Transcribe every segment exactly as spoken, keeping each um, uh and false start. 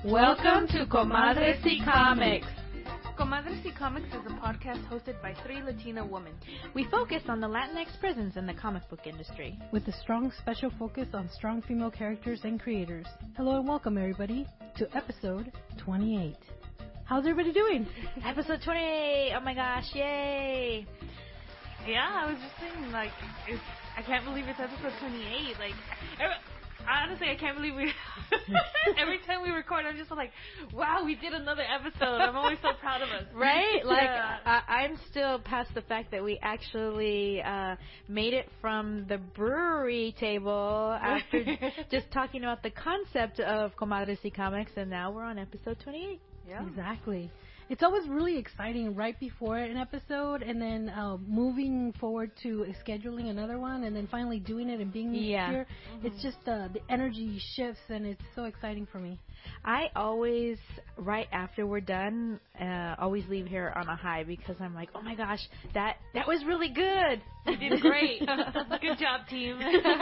Welcome to Comadres y Comics. Comadres y Comics is a podcast hosted by three Latina women. We focus on the Latinx presence in the comic book industry, with a strong special focus on strong female characters and creators. Hello and welcome, everybody, to episode twenty-eight. How's everybody doing? Episode twenty-eight! Oh my gosh, yay! Yeah, I was just saying, like, it's, I can't believe it's episode twenty-eight. Like, every, honestly, I can't believe we... every time we record, I'm just like, wow, we did another episode. I'm always so proud of us. Right? Like, yeah. I, I'm still past the fact that we actually uh, made it from the brewery table after just talking about the concept of Comadres y Comics, and now we're on episode twenty-eight. Yeah. Exactly. It's always really exciting right before an episode, and then uh, moving forward to scheduling another one, and then finally doing it and being yeah. here. Mm-hmm. It's just uh, the energy shifts, and it's so exciting for me. I always, right after we're done, uh, always leave here on a high because I'm like, oh my gosh, that that was really good. You did great. Good job, team.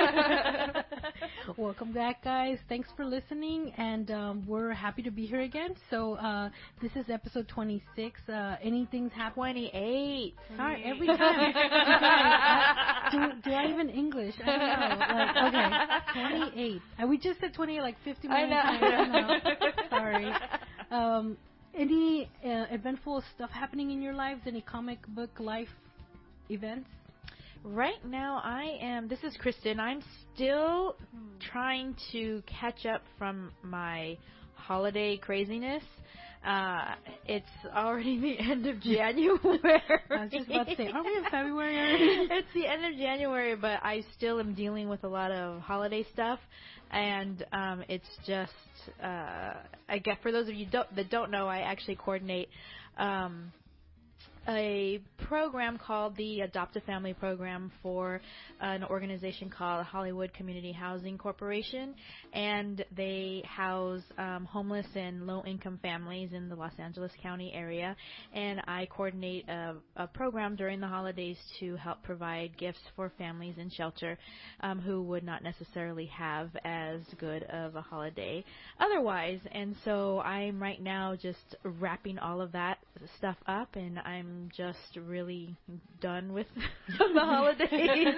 Welcome back, guys. Thanks for listening, and um, we're happy to be here again. So uh, this is episode twenty-six. Uh, anything's happening? twenty-eight. Sorry, every time. Okay, I, do, do I even English? I don't know. Like, okay, twenty-eight. And we just said twenty-eight like fifty minutes. I know. I know. Sorry. Um, any uh, eventful stuff happening in your lives? Any comic book life events? Right now, I am. This is Kristen. I'm still trying to catch up from my holiday craziness. Uh, it's already the end of January. I was just about to say, aren't we in February already? It's the end of January, but I still am dealing with a lot of holiday stuff, and um, it's just. Uh, I guess for those of you don't, that don't know, I actually coordinate. Um, a program called the Adopt a Family Program for an organization called Hollywood Community Housing Corporation, and they house um, homeless and low-income families in the Los Angeles County area, and I coordinate a, a program during the holidays to help provide gifts for families in shelter um, who would not necessarily have as good of a holiday otherwise, and so I'm right now just wrapping all of that stuff up, and I'm just really done with the holidays.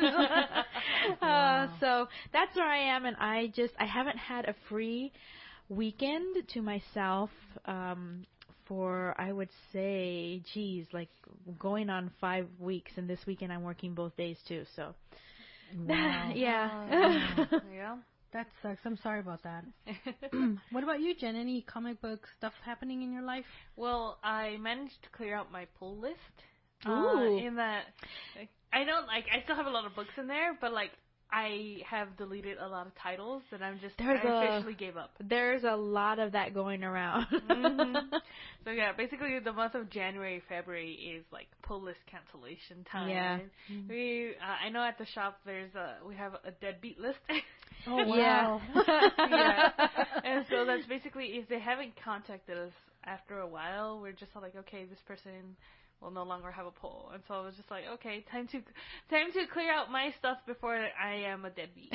uh, so that's where I am, and I just I haven't had a free weekend to myself um, for I would say, geez, like going on five weeks, and this weekend I'm working both days too. So wow. yeah, uh, yeah. That sucks. I'm sorry about that. What about you, Jen? Any comic book stuff happening in your life? Well, I managed to clear out my pull list. Ooh. Uh, in that, I don't like. I still have a lot of books in there, but like I have deleted a lot of titles that I'm just. There's I a, officially gave up. There's a lot of that going around. mm-hmm. So yeah, basically the month of January, February is like pull list cancellation time. Yeah. Mm-hmm. We, uh, I know at the shop there's a we have a deadbeat list. Oh wow. Yeah. yeah. And so that's basically if they haven't contacted us after a while, we're just like, okay, this person will no longer have a poll. And so I was just like, okay, time to time to clear out my stuff before I am a deadbeat.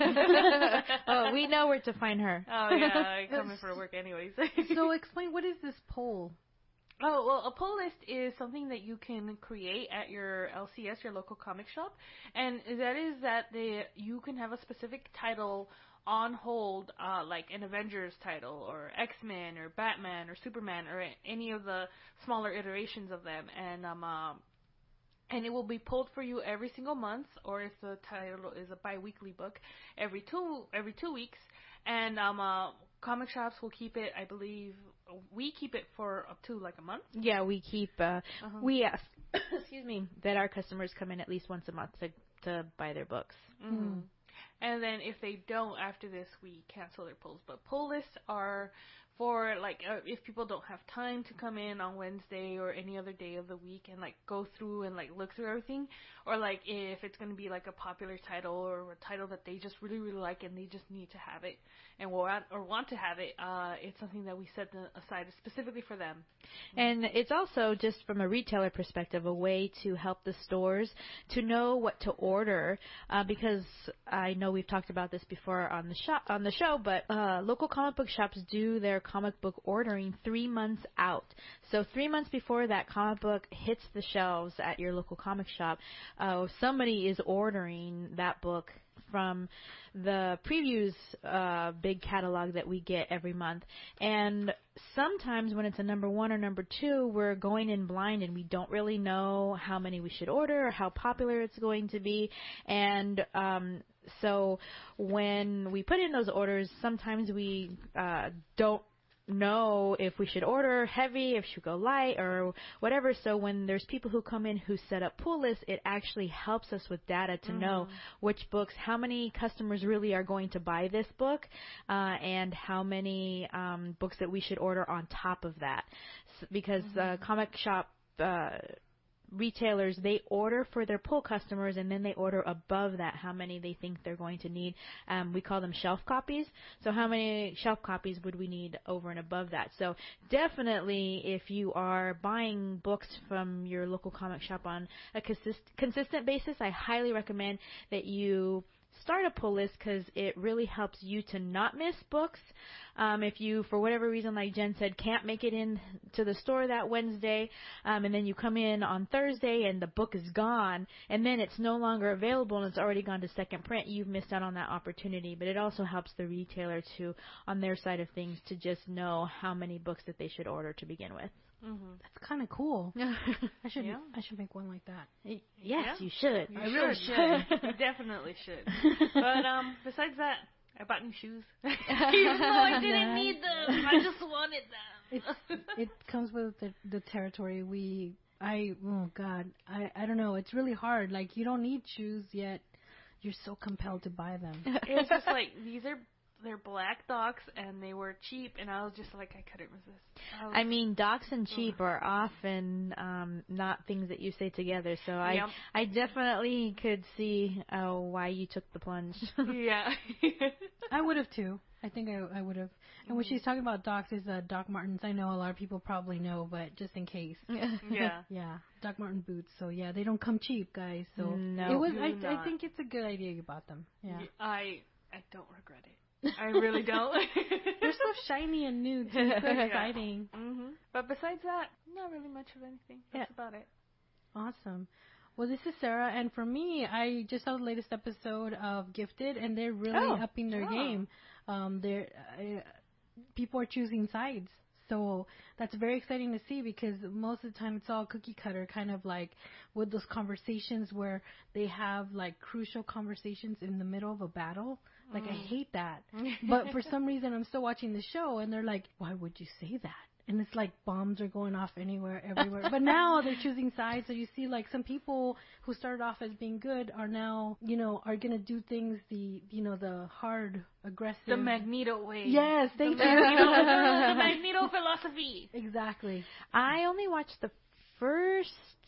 Oh, we know where to find her. Oh yeah, I come in for work anyways. So explain, what is this poll? Oh, well, a poll list is something that you can create at your L C S, your local comic shop, and that is that they you can have a specific title on hold, uh, like an Avengers title, or X-Men, or Batman, or Superman, or any of the smaller iterations of them, and um, uh, and it will be pulled for you every single month, or if the title is a bi-weekly book, every two every two weeks, and um, uh, comic shops will keep it, I believe. We keep it for up to like a month. Yeah, we keep. Uh, uh-huh. We ask, excuse me, that our customers come in at least once a month to to buy their books. Mm-hmm. Mm. And then if they don't after this, we cancel their pulls. But pull lists are for like uh, if people don't have time to come in on Wednesday or any other day of the week and like go through and like look through everything, or like if it's going to be like a popular title or a title that they just really really like and they just need to have it and want or want to have it, uh, it's something that we set aside specifically for them. And it's also, just from a retailer perspective, a way to help the stores to know what to order, uh, because I know we've talked about this before on the shop, on the show, but uh, local comic book shops do their comic book ordering three months out. So three months before that comic book hits the shelves at your local comic shop, uh, somebody is ordering that book from the previews uh, big catalog that we get every month. And sometimes when it's a number one or number two, we're going in blind and we don't really know how many we should order or how popular it's going to be. And um, so when we put in those orders, sometimes we uh, don't know if we should order heavy, if we should go light, or whatever. So when there's people who come in who set up pull lists, it actually helps us with data to mm-hmm. know which books, how many customers really are going to buy this book, uh, and how many um, books that we should order on top of that. S- because mm-hmm. uh, comic shop uh, retailers, they order for their pull customers, and then they order above that how many they think they're going to need. Um, we call them shelf copies. So how many shelf copies would we need over and above that? So definitely, if you are buying books from your local comic shop on a consist- consistent basis, I highly recommend that you start a pull list, because it really helps you to not miss books. Um, if you, for whatever reason, like Jen said, can't make it in to the store that Wednesday, um, and then you come in on Thursday and the book is gone, and then it's no longer available and it's already gone to second print, you've missed out on that opportunity. But it also helps the retailer to, on their side of things, to just know how many books that they should order to begin with. Mm-hmm. That's kind of cool. I should yeah. I should make one like that. Yes, yeah. you should. You I should. really should. You definitely should. But um, besides that, I bought new shoes. Even though I didn't yeah. need them, I just wanted them. It's, it comes with the, the territory. We, I, oh God, I, I don't know. It's really hard. Like, you don't need shoes yet. You're so compelled to buy them. It's just like, these are they're black Docs, and they were cheap, and I was just like, I couldn't resist. I, was, I mean, Docs and cheap oh. are often um, not things that you say together, so I yep. I definitely could see uh, why you took the plunge. Yeah. I would have, too. I think I, I would have. And when she's talking about Docs, is uh, Doc Martens. I know a lot of people probably know, but just in case. Yeah. Yeah. Doc Marten boots. So, yeah, they don't come cheap, guys. So no, it was. I, I think it's a good idea you bought them. Yeah. I I don't regret it. I really don't. They're so shiny and new, too. So exciting. Mm-hmm. But besides that, not really much of anything. That's yeah. about it. Awesome. Well, this is Sarah, and for me, I just saw the latest episode of Gifted, and they're really oh. upping their oh. game. Um, they're uh, people are choosing sides. So that's very exciting to see, because most of the time it's all cookie cutter, kind of like with those conversations where they have like crucial conversations in the middle of a battle. Like, mm. I hate that. But for some reason, I'm still watching the show, and they're like, why would you say that? And it's like bombs are going off anywhere, everywhere. But now they're choosing sides. So you see, like, some people who started off as being good are now, you know, are going to do things the, you know, the hard, aggressive. The Magneto way. Yes, thank the you. Magneto, the Magneto philosophy. Exactly. I only watched the first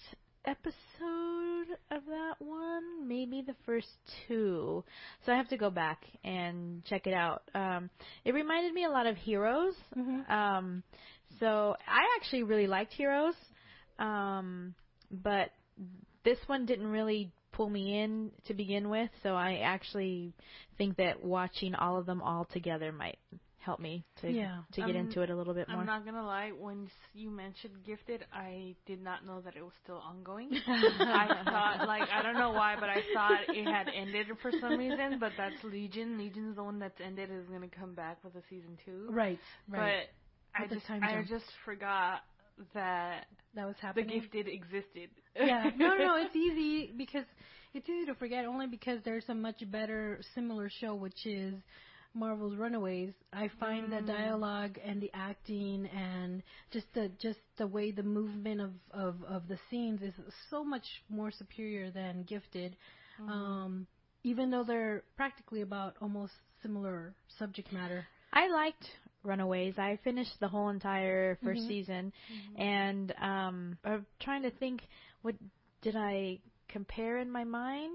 episode of that one, maybe the first two, so I have to go back and check it out. Um, it reminded me a lot of Heroes, mm-hmm. um, so I actually really liked Heroes, um, but this one didn't really pull me in to begin with, so I actually think that watching all of them all together might help me to yeah. to get I'm, into it a little bit more. I'm not gonna lie, when you mentioned Gifted, I did not know that it was still ongoing. I thought, like, I don't know why, but I thought it had ended for some reason, but that's Legion. Legion's the one that's ended, is gonna come back with a season two. Right, right. But I just, I just forgot that that was happening. The Gifted existed. Yeah, no, no, it's easy, because it's easy to forget, only because there's a much better similar show, which is Marvel's Runaways. I find mm. the dialogue and the acting and just the just the way the movement of, of, of the scenes is so much more superior than Gifted, mm. um, even though they're practically about almost similar subject matter. I liked Runaways. I finished the whole entire first mm-hmm. season, mm-hmm. and um, I'm trying to think, what did I compare in my mind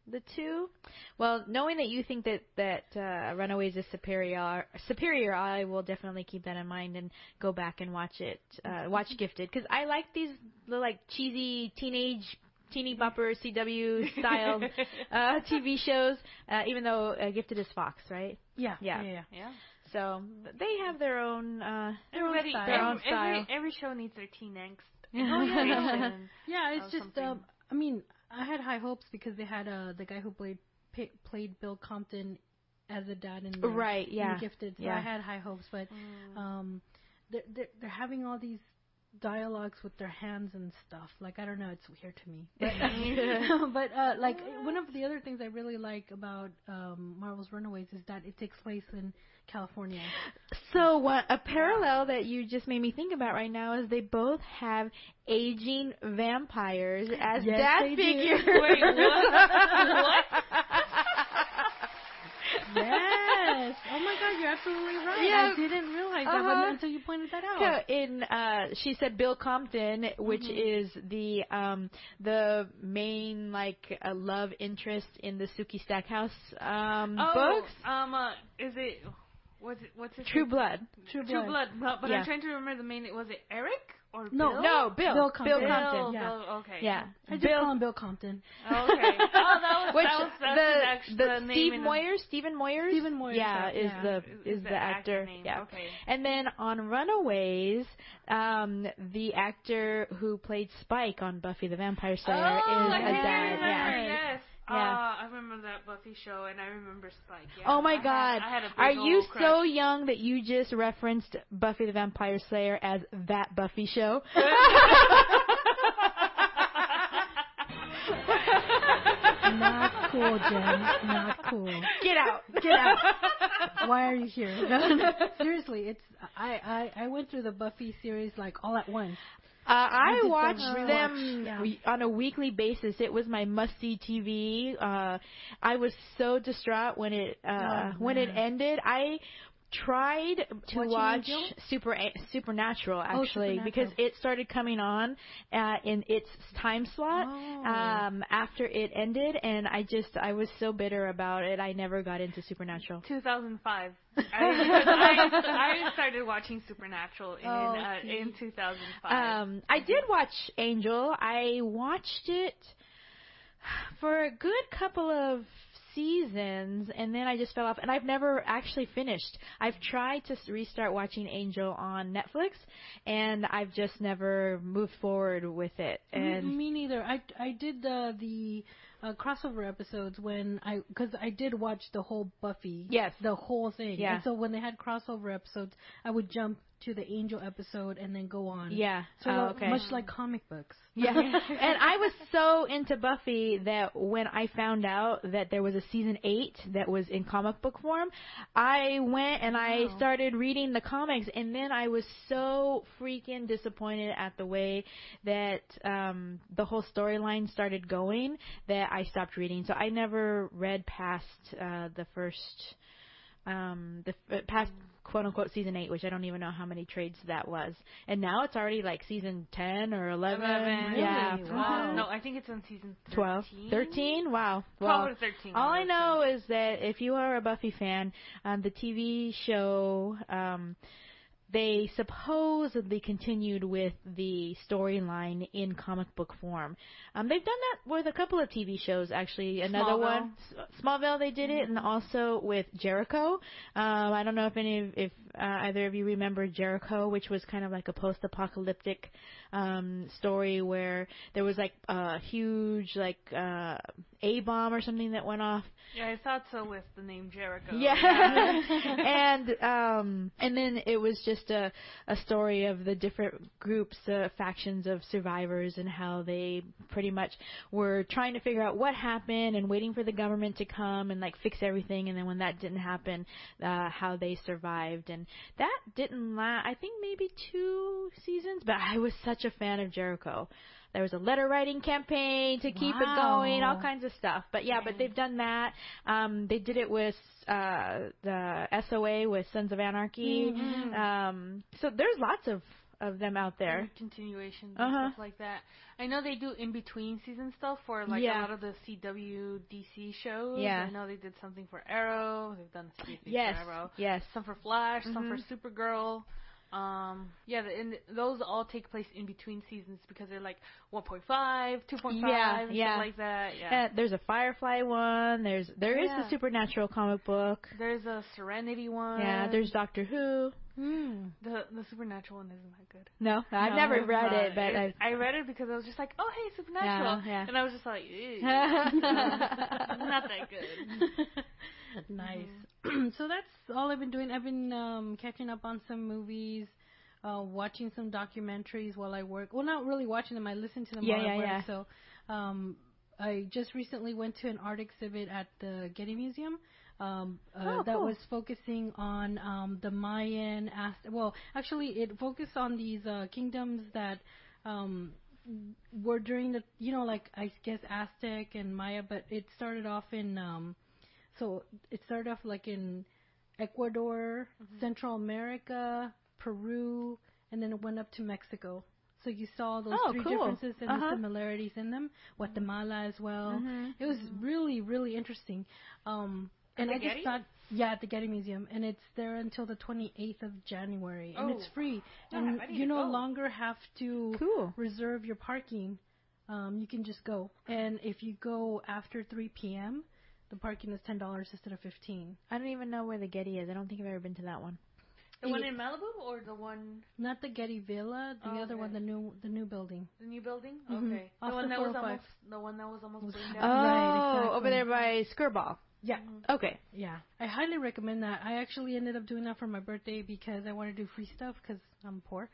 the two. Well, knowing that you think that that uh, Runaways is superior, superior, I will definitely keep that in mind and go back and watch it. Uh, watch Gifted, because I like these little, like cheesy teenage. Teeny bopper C W style uh, T V shows, uh, even though uh, Gifted is Fox, right? Yeah, yeah, yeah, yeah. Yeah. So they have their own, uh, their own Everybody, style. every, Their own style. Every, every show needs their teen angst. Yeah, yeah, it's of just. something. Um, I mean, I had high hopes because they had uh, the guy who played p- played Bill Compton as a dad in the, right, yeah, in Gifted. So yeah. I had high hopes, but Mm. um, they're, they're they're having all these dialogues with their hands and stuff. Like, I don't know, it's weird to me. But, but uh, like, one of the other things I really like about um, Marvel's Runaways is that it takes place in California. So what, a parallel that you just made me think about right now is they both have aging vampires as Yes, dad they do. figures. Wait, what? What? Yes. Oh my God, you're absolutely right. Yeah. I didn't realize that Uh-huh. but until you pointed that out. So in uh she said Bill Compton, which Mhm. is the um the main like uh, love interest in the Sookie Stackhouse um Oh, books. um, uh, is it? What's it? What's his True name? Blood. True True Blood. Blood. But, but Yeah. I'm trying to remember the main. Was it Eric or No. Bill? No, Bill. Bill Compton. Bill Compton. Bill, yeah. Bill, okay. Yeah. I just Bill call him Bill Compton. Okay. Oh, that was Which that was that's the his actual the the name Steve in Moyers, Stephen Moyers, Stephen Moyers, yeah, yeah, is yeah. the Is is the the actor actor, name, yeah. okay. And then on Runaways, um, the actor who played Spike on Buffy the Vampire Slayer oh, is I a think I dad, remember, yeah. Yes. Yeah. Uh, I remember that Buffy show, and I remember Spike. Yeah. Oh my I God! Had, I had a big Are you old so crush. young that you just referenced Buffy the Vampire Slayer as that Buffy show? Not cool, Jen. Not cool. Get out! Get out! Why are you here? No, no, seriously, it's I, I I went through the Buffy series like all at once. Uh, I did some watched rewatch, them yeah. we- on a weekly basis. It was my must-see T V. Uh, I was so distraught when it uh, Oh, when it man. ended. I tried to Watching watch Angel? Super Supernatural Oh, actually Supernatural. because it started coming on uh, in its time slot Oh. um, after it ended, and I just I was so bitter about it. I never got into Supernatural. two thousand five. I, because I, I started watching Supernatural in Oh, uh, see. in two thousand five. Um, I did watch Angel. I watched it for a good couple of seasons, and then I just fell off, and I've never actually finished. I've tried to restart watching Angel on Netflix, and I've just never moved forward with it. And me, me neither. I I did the the uh, crossover episodes when I because I did watch the whole Buffy. Yes. The whole thing. Yeah. And so when they had crossover episodes, I would jump to the Angel episode and then go on. yeah, So oh, okay. much like comic books. Yeah, and I was so into Buffy that when I found out that there was a season eight that was in comic book form, I went and I Wow. started reading the comics, and then I was so freaking disappointed at the way that um, the whole storyline started going that I stopped reading. So I never read past uh, the first, um, the uh, past quote unquote season eight, which I don't even know how many trades that was. And now it's already like season ten or eleven. eleven. Yeah. Really? Uh, Wow. no, I think it's on season twelve. thirteen. thirteen? Wow. Well, Probably thirteen. all I would know say. is that if you are a Buffy fan, um, the T V show, um, they supposedly continued with the storyline in comic book form. Um, they've done that with a couple of T V shows, actually. Another Smallville. one, S- Smallville, they did it, and also with Jericho. Um, I don't know if any, of, if uh, either of you remember Jericho, which was kind of like a post-apocalyptic um, story where there was like a huge like uh, A bomb or something that went off. Yeah, I thought so with the name Jericho. Yeah, and um, and then it was just a a story of the different groups, uh, factions of survivors, and how they pretty much were trying to figure out what happened and waiting for the government to come and like fix everything. And then when that didn't happen, uh, how they survived. And that didn't last. I think maybe two seasons. But I was such a fan of Jericho. There was a letter writing campaign to keep it Wow. going, all kinds of stuff. But yeah, but they've done that. Um, they did it with uh, the S O A with Sons of Anarchy. Mhm. Um, so there's lots of of them out there. And continuations Uh-huh. and stuff like that. I know they do in between season stuff for like Yeah. a lot of the C W D C shows. Yeah. I know they did something for Arrow. They've done a few things Yes. for Arrow. Yes. Some for Flash. Some Mhm. for Supergirl. Um, yeah, the, and those all take place in between seasons because they're like one point five, two point five, Yeah, and yeah. stuff like that. Yeah. Uh, there's a Firefly one. There's there is Yeah. the Supernatural comic book. There's a Serenity one. Yeah. There's Doctor Who. Hmm. the the Supernatural one isn't that good. No, I've No, never it's read not. it, but I. I read it because I was just like, oh hey, Supernatural, Yeah, yeah. and I was just like, ew, not that good. Nice. Mm-hmm. So that's all I've been doing. I've been um, catching up on some movies, uh, watching some documentaries while I work. Well, not really watching them. I listen to them Yeah, while yeah, I work. yeah. So um, I just recently went to an art exhibit at the Getty Museum. Um, uh, Oh, that cool. was focusing on um, the Mayan. Ast- well, actually, it focused on these uh, kingdoms that um, were during the, you know, like I guess Aztec and Maya, but it started off in. Um, so it started off like in Ecuador, Mhm. Central America, Peru, and then it went up to Mexico. So you saw those Oh, three cool. differences and Uh-huh. the similarities in them. Guatemala as well. Mhm. It was really, really interesting. Um, and the I just Getty? thought, yeah, at the Getty Museum, and it's there until the twenty-eighth of January, and it's Oh. free, Yeah, and I need you to no go. longer have to Cool. reserve your parking. Um, you can just go, and if you go after three p.m., the parking is ten dollars instead of fifteen. I don't even know where the Getty is. I don't think I've ever been to that one. The one It- in Malibu or the one, Not the Getty Villa, the Oh, other okay. one, the new the new building. the new building? Mhm. Okay, Off the one the that was four oh five. almost, the one that was almost Was- burned Oh, down. Right, exactly. over there by Skirball. Yeah. Okay. Yeah, I highly recommend that. I actually ended up doing that for my birthday because I want to do free stuff because I'm poor.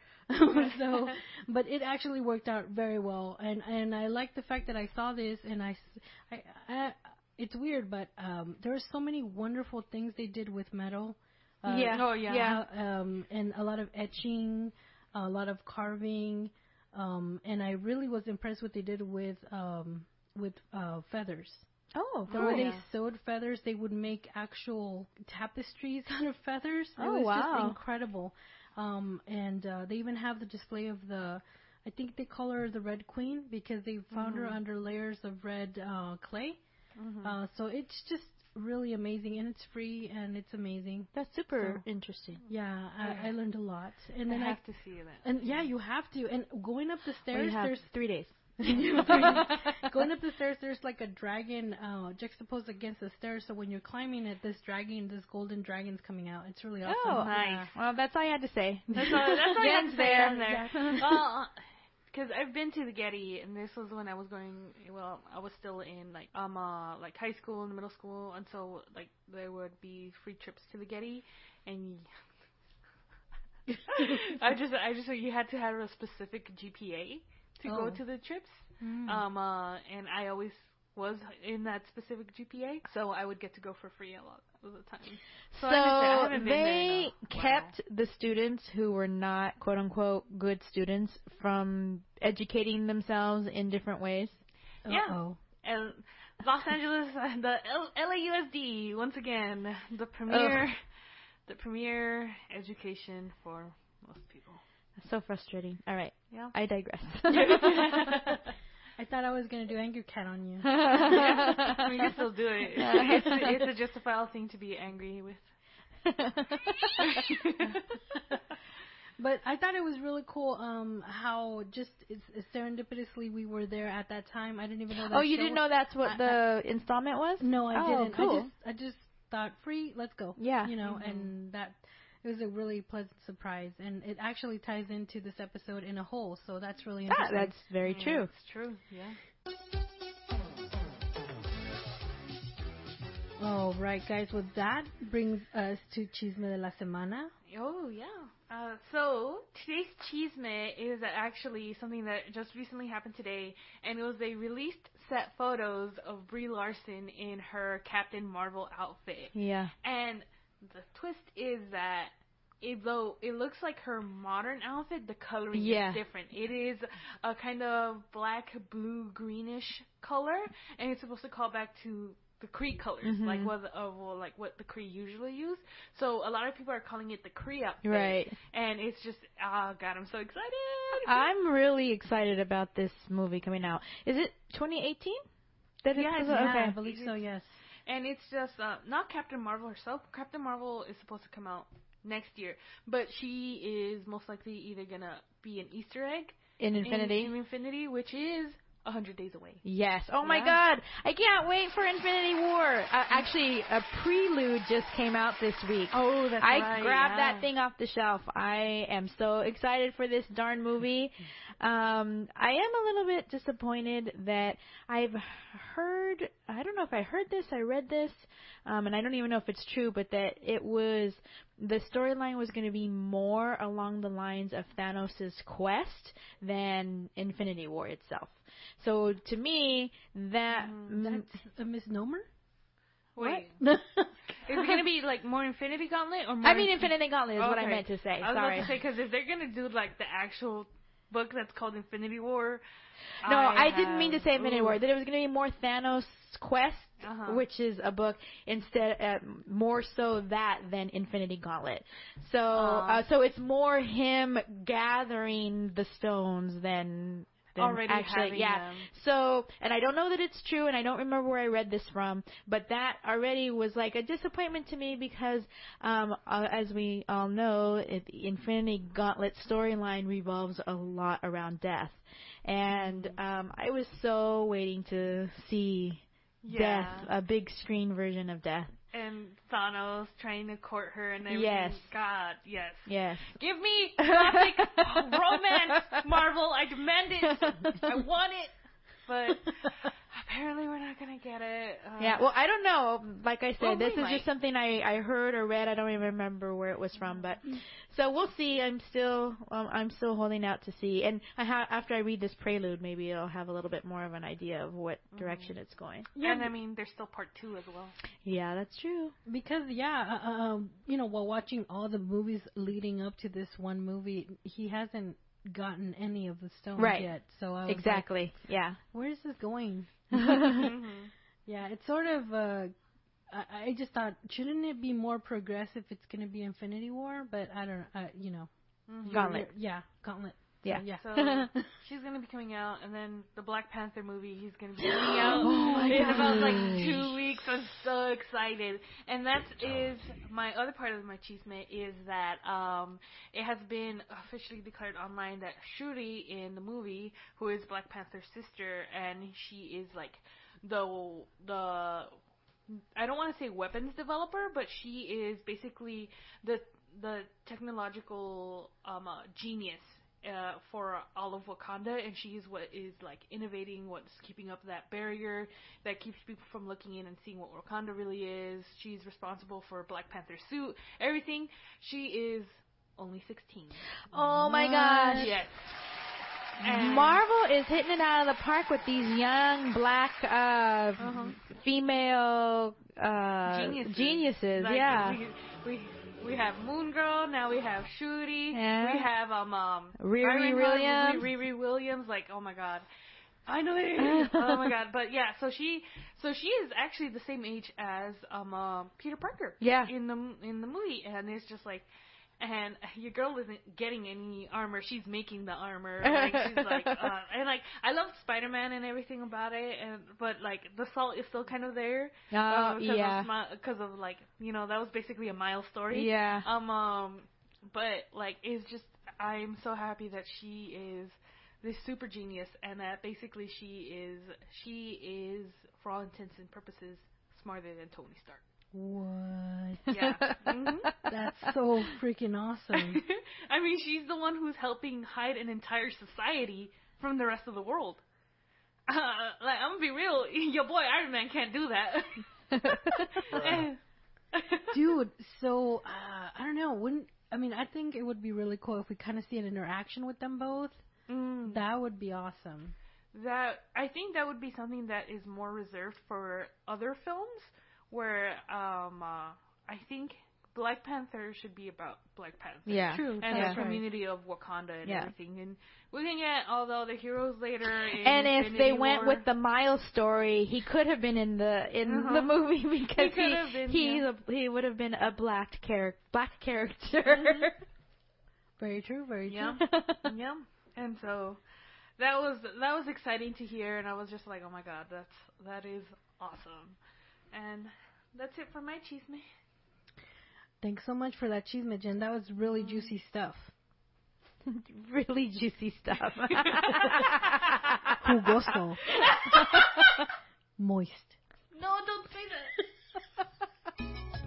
so, but it actually worked out very well, and and I like the fact that I saw this, and I, s- I, I- it's weird, but um, there are so many wonderful things they did with metal. Uh, Yeah. Oh, yeah. Yeah. how- um, and a lot of etching, a lot of carving, um, and I really was impressed what they did with um, with uh, feathers. Oh, The Oh, way yeah. they sewed feathers, they would make actual tapestries out of feathers. It Oh, was wow. just incredible. Um, and uh, they even have the display of the, I think they call her the Red Queen because they found her Mhm. under layers of red uh, clay. Mhm. Uh, so it's just really amazing, and it's free, and it's amazing. That's super So- interesting. Yeah, Yeah. I, I learned a lot. And I then I, have to see that. and yeah, you have to. And going up the Well, stairs, you have there's three days. Going up the stairs, there's like a dragon uh, juxtaposed against the stairs. So when you're climbing it, this dragon, this golden dragon's coming out. It's really awesome. Oh, Nice. Well, that's all I had to say. That's all, that's all you have to say there. on there. Well, because I've been to the Getty, and this was when I was going. Well, I was still in like um uh like high school and middle school, and so like there would be free trips to the Getty, and I just I just you had to have a specific G P A to Oh. go to the trips. Mm. Um uh, and I always was in that specific G P A, so I would get to go for free a lot of the time. So, So, I understand. I haven't been there in they a while. kept the students who were not quote unquote good students from educating themselves in different ways. Yeah. Uh-oh. And Los Angeles, uh, the L- LAUSD, once again, the premier, the premier education for most people. So frustrating. All right, Yeah. I digress. I thought I was gonna do Angry Cat on you. I mean, you can still do it. It's, it's, it's a justifiable thing to be angry with. But I thought it was really cool um, how just it's, it's serendipitously we were there at that time. I didn't even know that. Oh, you show- didn't know that's what I- the installment was? No, I Oh, didn't. cool. I just I just thought free, let's go. Yeah. You know, Mhm. and that it was a really pleasant surprise, and it actually ties into this episode in a whole. So that's really Ah, interesting. that's very Yeah, true. It's true. Yeah. All right, guys. Well, that brings us to Chisme de la Semana. Oh, yeah. Uh, so, today's chisme is actually something that just recently happened today, and it was they released set photos of Brie Larson in her Captain Marvel outfit. Yeah. And the twist is that it, though it looks like her modern outfit, the coloring Yeah. is different. It is a kind of black, blue, greenish color, and it's supposed to call back to the Kree colors, Mhm. like what uh, well, like what the Kree usually use. So a lot of people are calling it the Kree outfit, Right. and it's just oh god, I'm so excited. I'm really excited about this movie coming out. Is it twenty eighteen? That Yeah, it's, it's- Yeah, okay. I believe so. Yes. And it's just uh, not Captain Marvel herself. Captain Marvel is supposed to come out next year, but she is most likely either gonna be an Easter egg In Infinity. in, in Infinity, which is a hundred days away. Yes. Oh my Yeah. God. I can't wait for Infinity War. Uh, actually, a prelude just came out this week. Oh, that's I right. grabbed yeah. that thing off the shelf. I am so excited for this darn movie. Um, I am a little bit disappointed that I've heard, I don't know if I heard this, I read this, um, and I don't even know if it's true, but that it was, the storyline was going to be more along the lines of Thanos' quest than Infinity War itself. So to me, that... Mm, That's a misnomer. Wait, What? is it gonna be like more Infinity Gauntlet or more? I mean, Infinity Gauntlet is what I Okay. meant to say. I was Sorry. about to say because if they're gonna do like the actual book that's called Infinity War, No, I, didn't have- mean to say Infinity ooh. War. That it was going to be more Thanos Quest, Uh-huh. which is a book, instead uh, more so that than Infinity Gauntlet. So, Uh. uh, so it's more him gathering the stones than. than Already actually, having yeah. them. So, and I don't know that it's true, and I don't remember where I read this from, but that already was like a disappointment to me because, um, uh, as we all know, it, the Infinity Gauntlet storyline revolves a lot around death. And um, I was so waiting to see Yeah. Death, a big screen version of Death. And Thanos trying to court her and everything. Yes. God, yes. Yes. Give me gothic romance, Marvel. I demand it. I want it. But apparently we're not gonna get it. Uh, Yeah, well, I don't know. Like I said, Well, this we is just might. something I, I heard or read. I don't even remember where it was from, but so we'll see. I'm still um, I'm still holding out to see. And I ha- after I read this prelude, maybe I'll have a little bit more of an idea of what direction it's going. and I mean, there's still part two as well. Yeah, that's true. Because yeah, uh, um, you know, while watching all the movies leading up to this one movie, he hasn't gotten any of the stones Right. yet. So I was Exactly. Yeah. like, where is this going? Mm-hmm. Yeah, it's sort of. Uh, I, I just thought, shouldn't it be more progressive if it's going to be Infinity War? But I don't. Uh, you know, Mm-hmm. Gauntlet. you're- yeah, Gauntlet. Yeah. So, yeah. So she's gonna be coming out, and then the Black Panther movie, he's gonna be coming out Oh my in about like gosh. two weeks. I'm so excited, and that is my other part of my chisme is that um it has been officially declared online that Shuri in the movie, who is Black Panther's sister, and she is like the the I don't want to say weapons developer, but she is basically the the technological um, uh, genius uh, for all of Wakanda, and she is what is like innovating, what's keeping up that barrier that keeps people from looking in and seeing what Wakanda really is. She's responsible for Black Panther's suit, everything. She is only sixteen. Oh my gosh. Yes. And- Marvel is hitting it out of the park with these young black uh, Uh-huh. female uh, Geniuses. geniuses. Like, Yeah. We, we we have Moon Girl. Now we have Shuri. Yeah. We have um um Riri Ironheart, Williams. Riri Williams. Like, oh my god. Finally. Oh my god. But yeah, so she so she is actually the same age as um uh, Peter Parker. Yeah. In the in the movie, and it's just like. And your girl isn't getting any armor; she's making the armor. Like she's like, uh, and like I love Spider-Man and everything about it, and but like the salt is still kind of there. Oh, uh, because yeah. Of, because of like you know that was basically a Miles story. Yeah. Um. Um. But like it's just I'm so happy that she is this super genius, and that basically she is she is for all intents and purposes smarter than Tony Stark. What? Yeah. Mhm. That's so freaking awesome. I mean, she's the one who's helping hide an entire society from the rest of the world. Uh, like, I'm gonna be real, your boy Iron Man can't do that. Dude, so uh, I don't know. Wouldn't I mean? I think it would be really cool if we kind of see an interaction with them both. Mm. That would be awesome. That I think that would be something that is more reserved for other films, where um, uh, I think Black Panther should be about Black Panther. Yeah. True. And Yeah. the community of Wakanda and Yeah. everything. And we can get all the other heroes later. In And if Infinity they went War. with the Miles story, he could have been in the in Uh-huh. the movie because He could he have been, he's yeah. a, he would have been a black character black character. Mhm. Very true. Very true. Yeah. Yeah. And so that was that was exciting to hear, and I was just like, oh my god, that's that is awesome. And that's it for my chisme. Thanks so much for that cheese, Jen. That was really juicy stuff. Really juicy stuff. Jugoso. Moist. No, don't say that.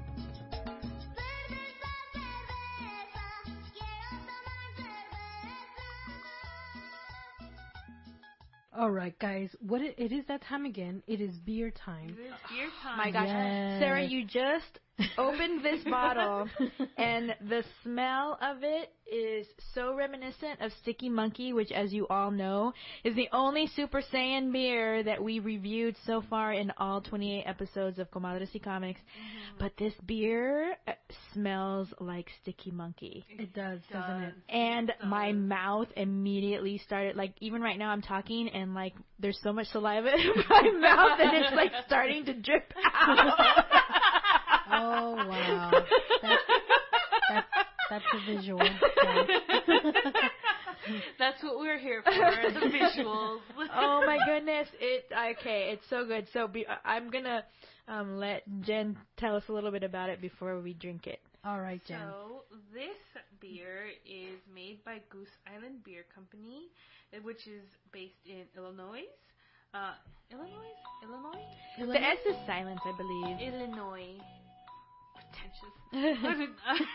All right, guys. What it, it is that time again? It is beer time. It is beer time. My gosh, Yes. Sarah, you just opened this bottle, and the smell of it is so reminiscent of Sticky Monkey, which, as you all know, is the only Super Saiyan beer that we reviewed so far in all twenty-eight episodes of Comadres y Comics. Mm-hmm. But this beer uh, smells like Sticky Monkey. It does, doesn't it? And It my does. mouth immediately started, like, even right now I'm talking, and, like, there's so much saliva in my mouth, and it's, like, starting to drip out. Oh wow, that's that's, that's a visual. guys. That's what we're here for, the visuals. Oh my goodness! It okay. It's so good. So be, I'm gonna um, let Jen tell us a little bit about it before we drink it. All right, Jen. So this beer is made by Goose Island Beer Company, eh, which is based in Illinois. Uh, Illinois? Illinois? The S is silent, I believe. Illinois. Pretentious.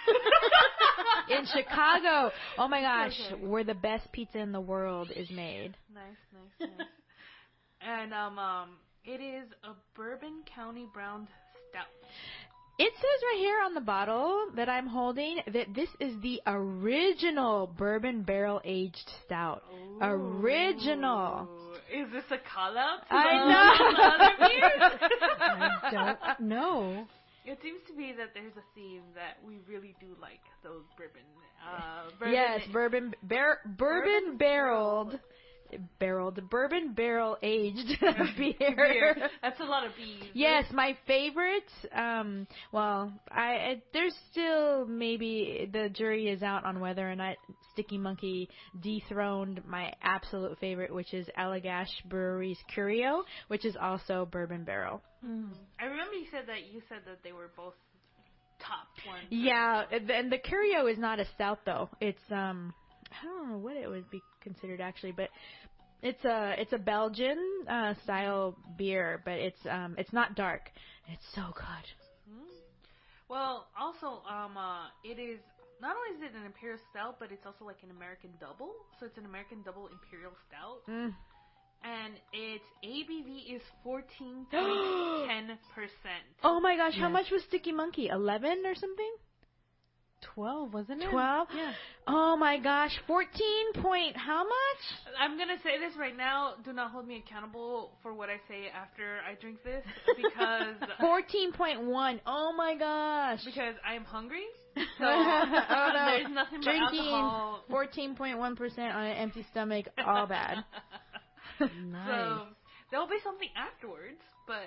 In Chicago. Oh my gosh, Okay. where the best pizza in the world is made. Nice, nice, nice. And um, um, it is a Bourbon County Brown Stout. It says right here on the bottle that I'm holding that this is the original bourbon barrel aged stout. Original. Is this a call out to I the other beers? I don't know. It seems to be that there's a theme that we really do like those bourbon. Uh, bourbon Yes, bourbon bar- bourbon Bourbon barreled, barreled bourbon barrel aged beer. beer. That's a lot of bees. Yes, my favorite. Um, well, I, I there's still maybe the jury is out on whether or not Sticky Monkey dethroned my absolute favorite, which is Allagash Brewery's Curio, which is also bourbon barrel. Mm. I remember you said that you said that they were both top ones. Yeah, and the Curio is not a stout though. It's um, I don't know what it would be considered actually, but it's a it's a Belgian uh, style beer, but it's um it's not dark. It's so good. Hmm. Well, also, um, uh, it is not only is it an imperial stout, but it's also like an American double. So it's an American double imperial stout, Mm. and its A B V is fourteen point ten percent. Oh my gosh, how Yes. much was Sticky Monkey? Eleven or something? Twelve, wasn't it? Twelve? Yeah. Oh my gosh, fourteen point how much? I'm gonna say this right now. Do not hold me accountable for what I say after I drink this, because Fourteen point one. Oh my gosh. because I'm hungry. So Oh, no. there's nothing but Drinking alcohol. fourteen point one percent on an empty stomach, all bad. Nice. So there'll be something afterwards, but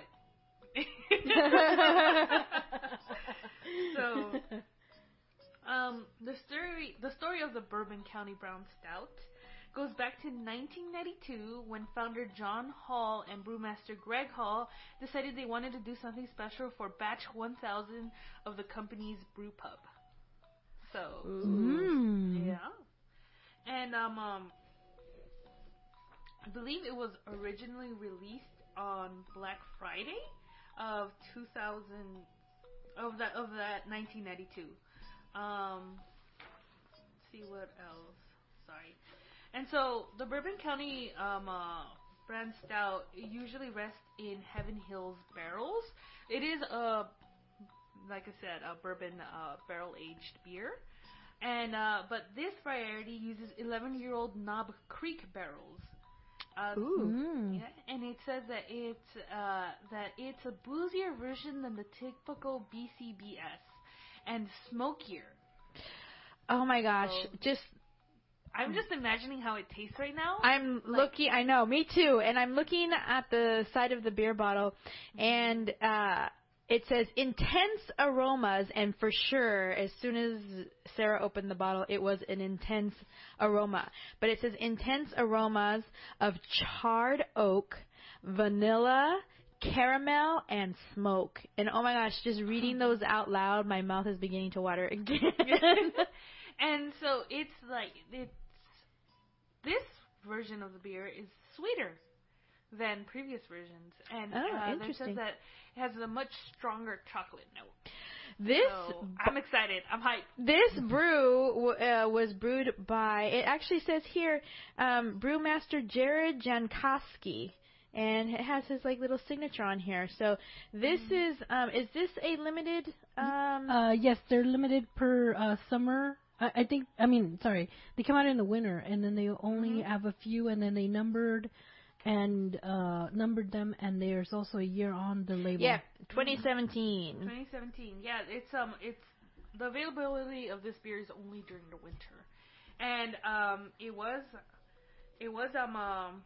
so um, the story the story of the Bourbon County Brown Stout goes back to nineteen ninety-two when founder John Hall and brewmaster Greg Hall decided they wanted to do something special for batch one thousand of the company's brew pub. So Mm. yeah, and um, um I believe it was originally released on Black Friday of two thousand of that of that nineteen ninety-two. Um, let's see what else. Sorry. And so the Bourbon County um, uh, brand stout usually rests in Heaven Hills barrels. It is a, like I said, a bourbon uh, barrel aged beer. And uh, but this variety uses eleven year old Knob Creek barrels. Uh, Ooh. Mm. yeah, and it says that it's uh, that it's a boozier version than the typical B C B S, and smokier. Oh my gosh, So- just I'm just imagining how it tastes right now. I'm looking. I know, me too. And I'm looking at the side of the beer bottle, and uh, it says intense aromas. And for sure, as soon as Sarah opened the bottle, it was an intense aroma. But it says intense aromas of charred oak, vanilla, caramel, and smoke. And oh my gosh, just reading those out loud, my mouth is beginning to water again. And so it's like it's this version of the beer is sweeter than previous versions, and Oh, uh, it interesting. says that it has a much stronger chocolate note. This So I'm excited. I'm hyped. This brew w- uh, was brewed by, it actually says here, um, brewmaster Jared Jankowski, and it has his like little signature on here. So this Mm-hmm. is, um, is this a limited? Um, Uh, yes, they're limited per uh, summer. I, I think. I mean, sorry, they come out in the winter, and then they only Mhm. have a few, and then they numbered and uh, numbered them, and there's also a year on the label. yeah, twenty seventeen. twenty seventeen. Yeah, it's um, it's the availability of this beer is only during the winter, and um, it was, it was um, um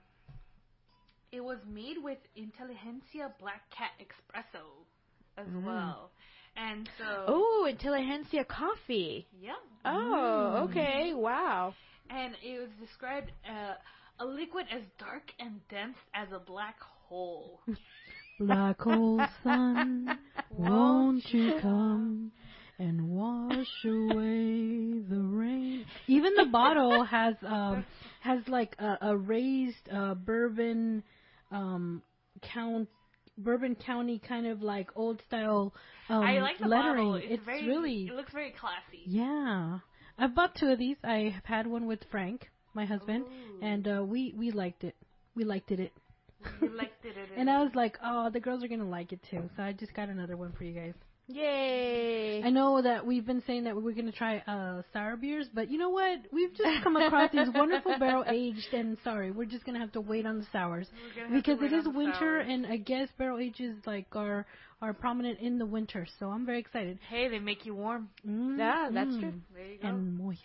it was made with Intelligentsia Black Cat Espresso as Mm. well, and so Oh, Intelligentsia coffee. yeah, Oh, Mm. okay, wow. and it was described uh, a liquid as dark and dense as a black hole. Black hole sun, won't you come and wash away the rain? Even the bottle has um has like a, a raised uh, bourbon um count Bourbon County kind of like old style um I like the lettering. bottle. It's, It's very, really it looks very classy. yeah. I've bought two of these. I have had one with Frank, my husband, Ooh. and uh, we we liked it. We liked it. it. You liked it. And I was like, oh, the girls are gonna like it too. So I just got another one for you guys. Yay. I know that we've been saying that we're gonna try uh, sour beers, but you know what? We've just come across these wonderful barrel aged, and sorry, we're just gonna have to wait on the sours We're gonna have to because wait it on is the winter, sours. and I guess barrel ages like are are prominent in the winter. So I'm very excited. Hey, they make you warm. Mm, Yeah, that's mm, true. There you go. And moist.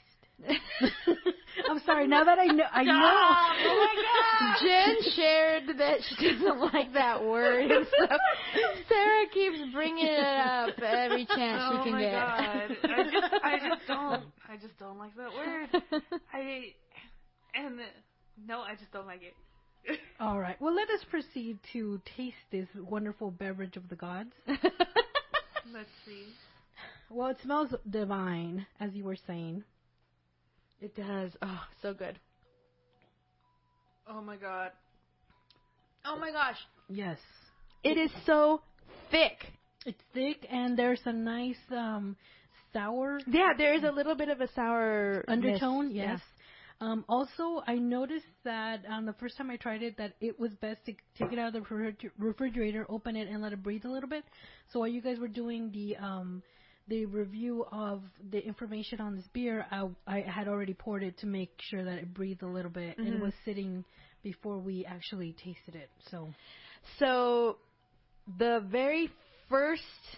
I'm sorry. Now that I know, I know. Oh my God! Jen shared that she doesn't like that word, and so Sarah keeps bringing it up every chance Oh she can my get. God! I just, I just don't, I just don't like that word. I, and uh, no, I just don't like it. All right. Well, let us proceed to taste this wonderful beverage of the gods. Let's see. Well, it smells divine, as you were saying. It does. Oh, so good. Oh my God! Oh my gosh. Yes. It is so thick. It's thick, and there's a nice um, sour Yeah, there is a little bit of a sour undertone. mist. Yes. Um, also, I noticed that um, the first time I tried it, that it was best to take it out of the refriger- refrigerator, open it, and let it breathe a little bit. So while you guys were doing the um, the review of the information on this beer, I, I had already poured it to make sure that it breathed a little bit, and it Mhm. was sitting before we actually tasted it. So So, the very first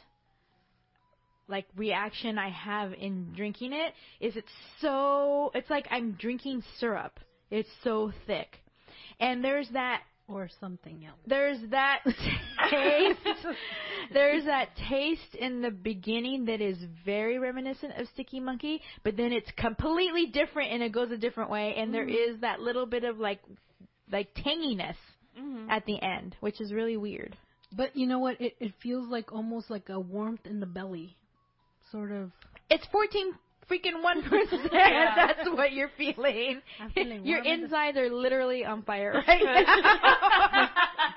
like reaction I have in drinking it is it's so it's like I'm drinking syrup. It's so thick. And there's that or something else. there's that taste there's that taste in the beginning that is very reminiscent of Sticky Monkey, but then it's completely different and it goes a different way, and there is that little bit of like like tanginess Mm-hmm. at the end, which is really weird. But you know what? It it feels like almost like a warmth in the belly, sort of. It's fourteen freaking one percent. Yeah. That's what you're feeling. I'm feeling Your warm in the- insides are literally on fire right now.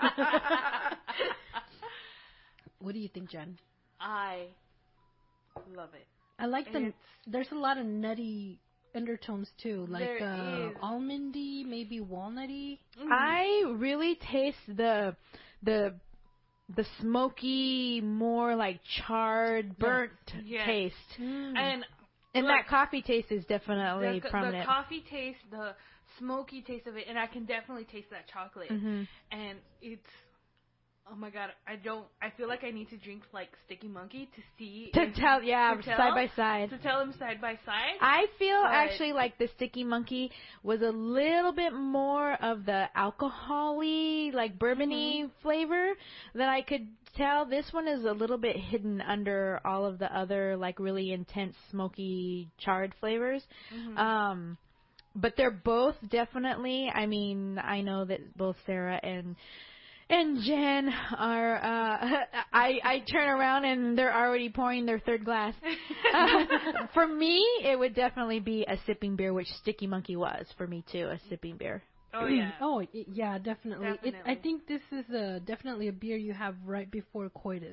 What do you think, Jen? I love it. I like the. It's- There's a lot of nutty undertones too, like There uh, is. almondy, maybe walnutty. I really taste the the the smoky, more like charred, burnt Yes. taste. Mm. And And Look, that coffee taste is definitely the, the prominent. coffee taste, the smoky taste of it, and I can definitely taste that chocolate. hmm And it's Oh my god, I don't. I feel like I need to drink like Sticky Monkey to see To if- tell, yeah, to tell, side by side. to tell them side by side. I feel But- actually like the Sticky Monkey was a little bit more of the alcohol-y, like bourbon-y Mhm. flavor that I could tell. This one is a little bit hidden under all of the other like really intense, smoky, charred flavors. Mhm. Um, but they're both definitely. I mean, I know that both Sarah and and Jen are. Uh, I I turn around and they're already pouring their third glass. Uh, for me, it would definitely be a sipping beer, which Sticky Monkey was for me too, a sipping beer. oh yeah. Oh, y- yeah, definitely. It, I Definitely. think this is a, definitely a beer you have right before coitus.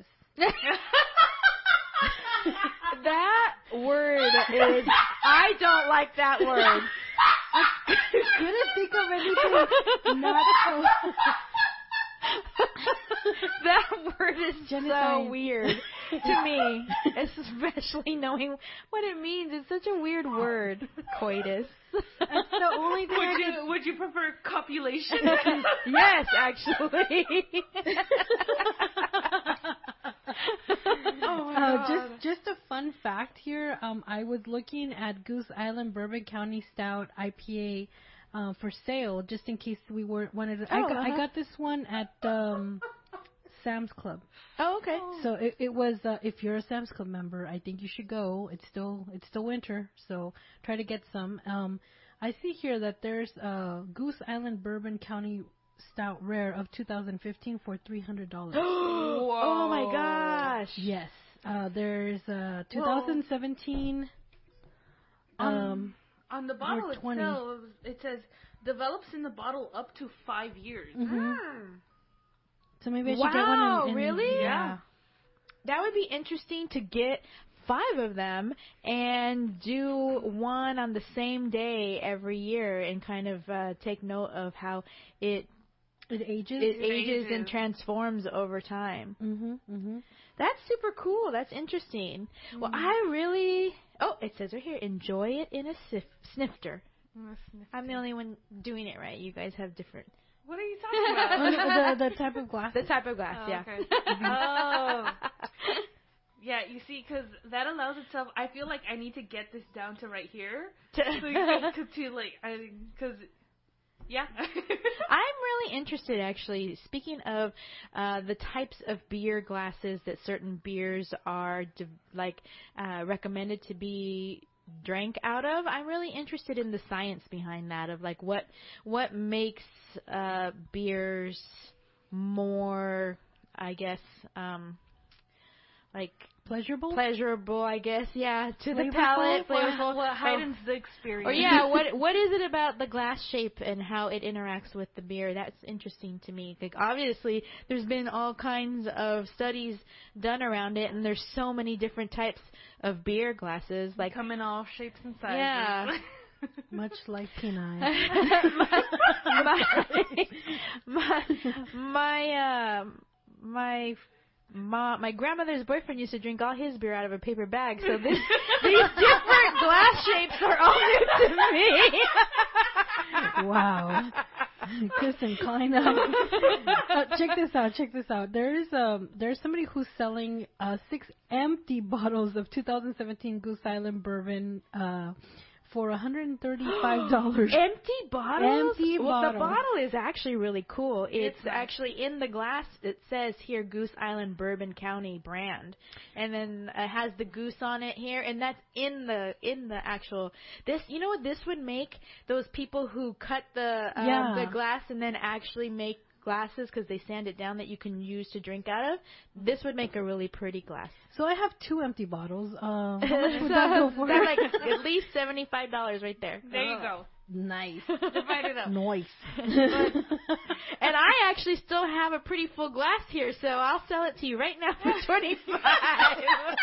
That word is. I don't like that word. Couldn't think of anything not so. That word is so Genocide. weird to me, especially knowing what it means. It's such a weird word, coitus. That's the only thing I Would can. you would you prefer copulation? Yes, actually. Oh my Uh, god. just just a fun fact here. Um, I was looking at Goose Island Bourbon County Stout I P A uh, for sale, just in case we were wanted. To, I Oh, got I uh-huh. got this one at um, Sam's Club. Oh, okay. So it, it was. Uh, if you're a Sam's Club member, I think you should go. It's still it's still winter, so try to get some. Um, I see here that there's uh, Goose Island Bourbon County Stout Rare of two thousand fifteen for three hundred dollars. Oh my gosh. Yes. Uh, there's uh, twenty seventeen. Um, Um, On the bottle twenty. itself, it says develops in the bottle up to five years. mhm. Mm. So maybe I should get one. Wow, In, in, really? Yeah. That would be interesting to get five of them and do one on the same day every year and kind of uh, take note of how it It ages. it ages and ages. transforms over time. Mhm. Mhm. That's super cool. That's interesting. Well, I really. Oh, it says right here. Enjoy it in a sif- snifter. I'm the only one doing it right. You guys have different. What are you talking Oh, about? the, the type of glass. The type of glass, Oh, yeah. okay. Oh. Yeah, you see, because that allows itself. I feel like I need to get this down to right here. So you can, to, to like, I because. Yeah. I'm really interested, actually. Speaking of uh, the types of beer glasses that certain beers are de- like uh, recommended to be drank out of, I'm really interested in the science behind that. Of like what what makes uh, beers more, I guess, um, like Pleasurable. pleasurable. I guess, yeah, to the Flavorful? palate, What, flavorful. what heightens the experience? Or yeah, what what is it about the glass shape and how it interacts with the beer? That's interesting to me. Like obviously, there's been all kinds of studies done around it, and there's so many different types of beer glasses. Like come in all shapes and sizes. Yeah. Much like penile. my my my uh, my Ma, my grandmother's boyfriend used to drink all his beer out of a paper bag, so this, these different glass shapes are all new to me. Wow. Kristen, calling out. Uh, check this out. Check this out. There's um there's somebody who's selling uh six empty bottles of two thousand seventeen Goose Island bourbon uh for one hundred thirty-five dollars. Empty bottles? Empty well, the bottles. bottle is actually really cool. It's, It's nice. actually in the glass. It says here Goose Island Bourbon County brand, and then it has the goose on it here, and that's in the in the actual. This, you know what this would make? Those people who cut the um, Yeah. the glass and then actually make glasses because they sand it down that you can use to drink out of. This would make a really pretty glass. So I have two empty bottles. Uh, how much would So that go for? that's like at least seventy-five dollars right there. There you go. Nice. Divide it up. Nice. And I actually still have a pretty full glass here, so I'll sell it to you right now for twenty-five.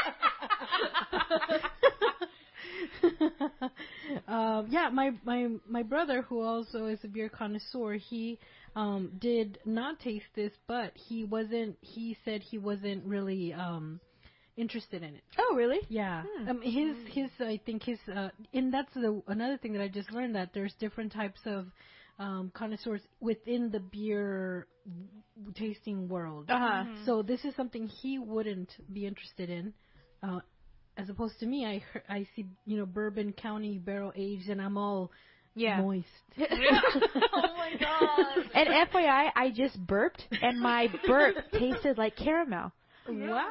um, yeah, my, my my brother, who also is a beer connoisseur, he um, did not taste this, but he wasn't. He said he wasn't really um, interested in it. Oh, really? Yeah, Hmm. um, his his I think his uh, and that's the another thing that I just learned, that there's different types of um, connoisseurs within the beer w- tasting world. Uh huh. Mhm. So this is something he wouldn't be interested in. Uh, as opposed to me, I hear- I see, you know, Bourbon County barrel aged, and I'm all Yeah. moist. Yeah. Oh my god. And F Y I, I just burped, and my burp tasted like caramel. Wow.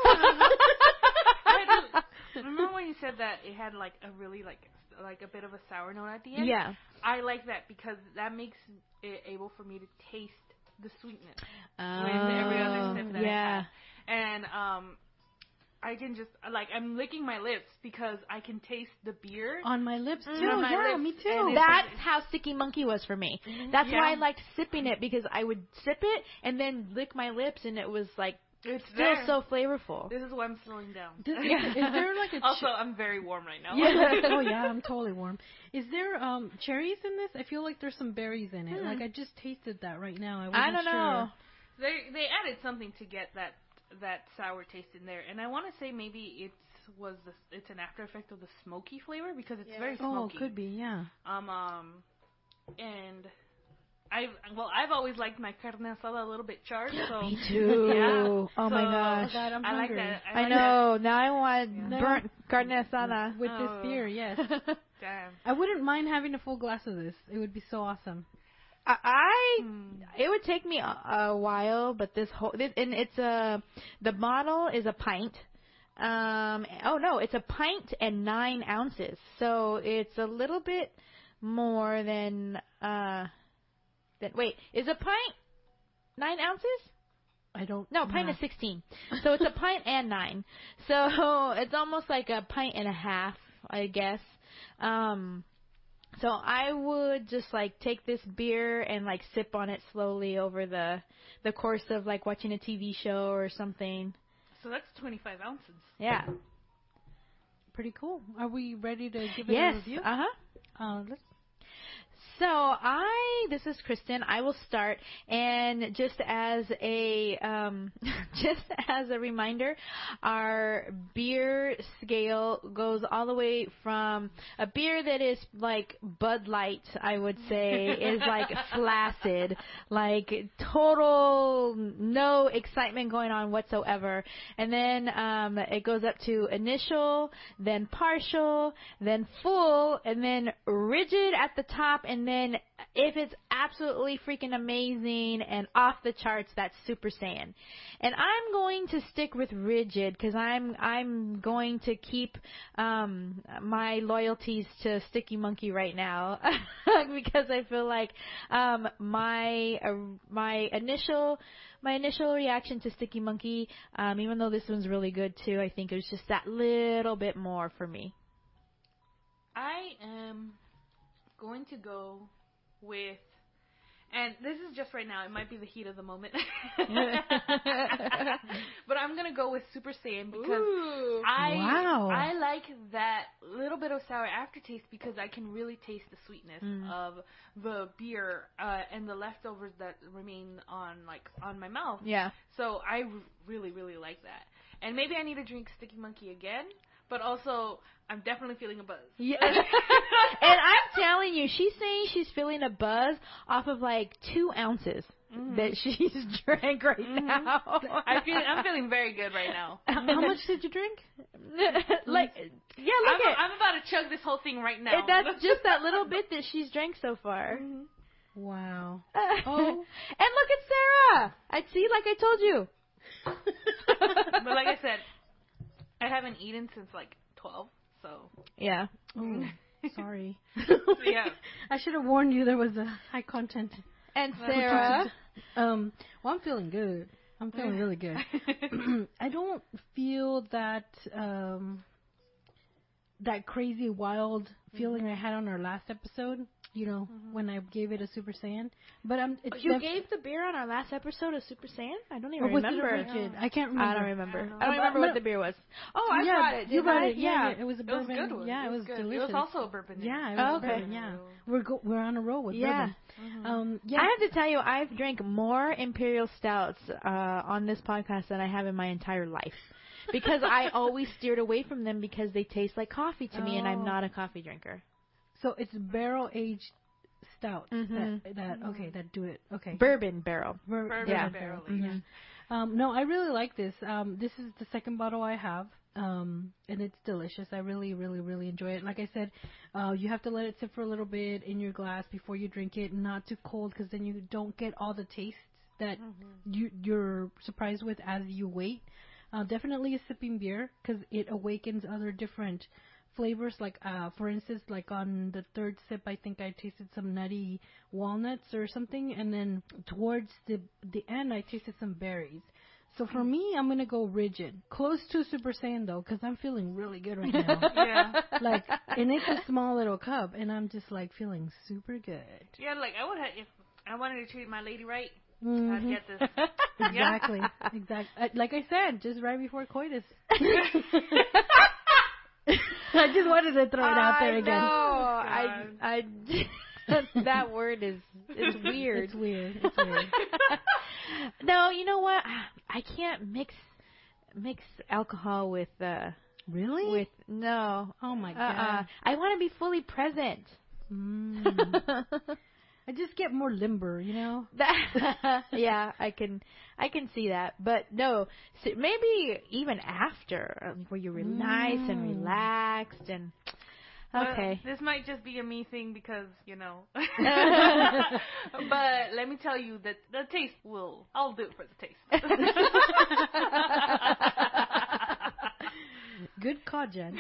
I had to- remember when you said that it had like a really like like a bit of a sour note at the end? Yeah. I like that because that makes it able for me to taste the sweetness Oh, with every other sip that yeah. I had. And um I can just like I'm licking my lips because I can taste the beer. On my lips too. On my Yeah, lips, me and too. it's- That's how Sticky Monkey was for me. That's Yeah. why I liked sipping it, because I would sip it and then lick my lips, and it was like It's still there. so flavorful. This is why I'm slowing down. Does- is there like a ch- Also, I'm very warm right now. Yeah. Oh yeah, I'm totally warm. Is there um cherries in this? I feel like there's some berries in it. Hmm. Like I just tasted that right now. I, wasn't I don't know. sure. They they added something to get that that sour taste in there, and I want to say maybe it's was the it's an after effect of the smoky flavor because it's Yeah. very Oh, smoky. could be. Yeah. Um um, and I well I've always liked my carne asada a little bit charred. So Me too. Yeah. Oh my So- gosh. Oh God, I'm I like hungry. that. I, I like know. Now I want Yeah. burnt carne asada. With Oh. this beer, yes. That. Damn. I wouldn't mind having a full glass of this. It would be so awesome. I, I Hmm. it would take me a, a while, but this whole this, and it's a the bottle is a pint. Um, oh no, it's a pint and nine ounces, so it's a little bit more than uh. Than, wait, is a pint nine ounces? I don't. No, pint know. is sixteen. So it's a pint and nine. So it's almost like a pint and a half, I guess. Um, so I would just like take this beer and like sip on it slowly over the the course of like watching a T V show or something. So that's twenty-five ounces. Yeah. Pretty cool. Are we ready to give it Yes. a review? Uh huh. Uh, let's. So I, this is Kristen. I will start, and just as a, um, just as a reminder, our beer scale goes all the way from a beer that is like Bud Light, I would say, is like flaccid, like total no excitement going on whatsoever, and then um, it goes up to initial, then partial, then full, and then rigid at the top, and And then if it's absolutely freaking amazing and off the charts, that's Super Saiyan. And I'm going to stick with rigid because I'm I'm going to keep um, my loyalties to Sticky Monkey right now because I feel like um, my uh, my initial my initial reaction to Sticky Monkey, um, even though this one's really good too, I think it was just that little bit more for me. I am going to go with, and this is just right now, it might be the heat of the moment, but I'm going to go with Super Saiyan because Ooh. I Wow. I like that little bit of sour aftertaste because I can really taste the sweetness Mm. of the beer uh, and the leftovers that remain on like on my mouth. Yeah. So I r- really really like that. And maybe I need to drink Sticky Monkey again, but also I'm definitely feeling a buzz. Yeah. And I'm telling you, she's saying she's feeling a buzz off of like two ounces Mhm. that she's drank right Mhm. now. I feel I'm feeling very good right now. How much did you drink? Like, yeah, look I'm, at I'm about to chug this whole thing right now. it. That's just that little bit that she's drank so far. Mhm. Wow. Oh. And look at Sarah. I see, like I told you. But like I said, I haven't eaten since like twelve, so Yeah. Oh, sorry. yeah. I should have warned you there was a high content. And Sarah. Um, well, I'm feeling good. I'm feeling really good. I don't feel that um, that crazy wild feeling I had on our last episode. You know, Mhm. when I gave it a Super Saiyan. But um, it's You def- gave the beer on our last episode a Super Saiyan? I don't or even was remember. it a rigid? I can't remember. I don't remember. I I don't don't, know. remember But- what the beer was. Oh, I yeah, brought it. you didn't brought I? it. Yeah, yeah, it was a It was bourbon. good one. Yeah, it was, good. delicious. It was also a bourbon. Yeah, it Oh, was okay. bourbon. Yeah, we're go- we're on a roll with Yeah. bourbon. Um, yeah. I have to tell you, I've drank more Imperial Stouts uh, on this podcast than I have in my entire life. Because I always steered away from them because they taste like coffee to me, and I'm Oh. not a coffee drinker. So it's barrel aged stout. Mhm. That, that okay, that do it. Okay. Bourbon barrel. Bur- Bourbon Yeah. barrel. Mhm. Yeah. Um, no, I really like this. Um, this is the second bottle I have, um, and it's delicious. I really, really, really enjoy it. Like I said, uh, you have to let it sit for a little bit in your glass before you drink it. Not too cold, because then you don't get all the tastes that Mm-hmm. you, you're surprised with as you wait. Uh, definitely a sipping beer, because it awakens other different flavors. Like, uh, for instance, like on the third sip, I think I tasted some nutty walnuts or something, and then towards the the end, I tasted some berries. So for me, I'm gonna go rigid, close to Super Saiyan though, because I'm feeling really good right now. Yeah. Like, and it's a small little cup, and I'm just like feeling super good. Yeah, like I would have, if I wanted to treat my lady right, I'd Mhm. get this. Exactly, exactly. Uh, like I said, just right before coitus. I just wanted to throw it out there I again. know. I, I, that word is is weird. It's weird. It's weird. No, you know what? I can't mix mix alcohol with uh Really? with no. Oh my Uh god. uh I want to be fully present. Mm. I just get more limber, you know. That, yeah, I can I can see that, but no, so maybe even after, um, where you're re- nice and Mm. relaxed and okay. Well, this might just be a me thing because, you know. But let me tell you that the taste will, I'll do it for the taste. Good call, Jen.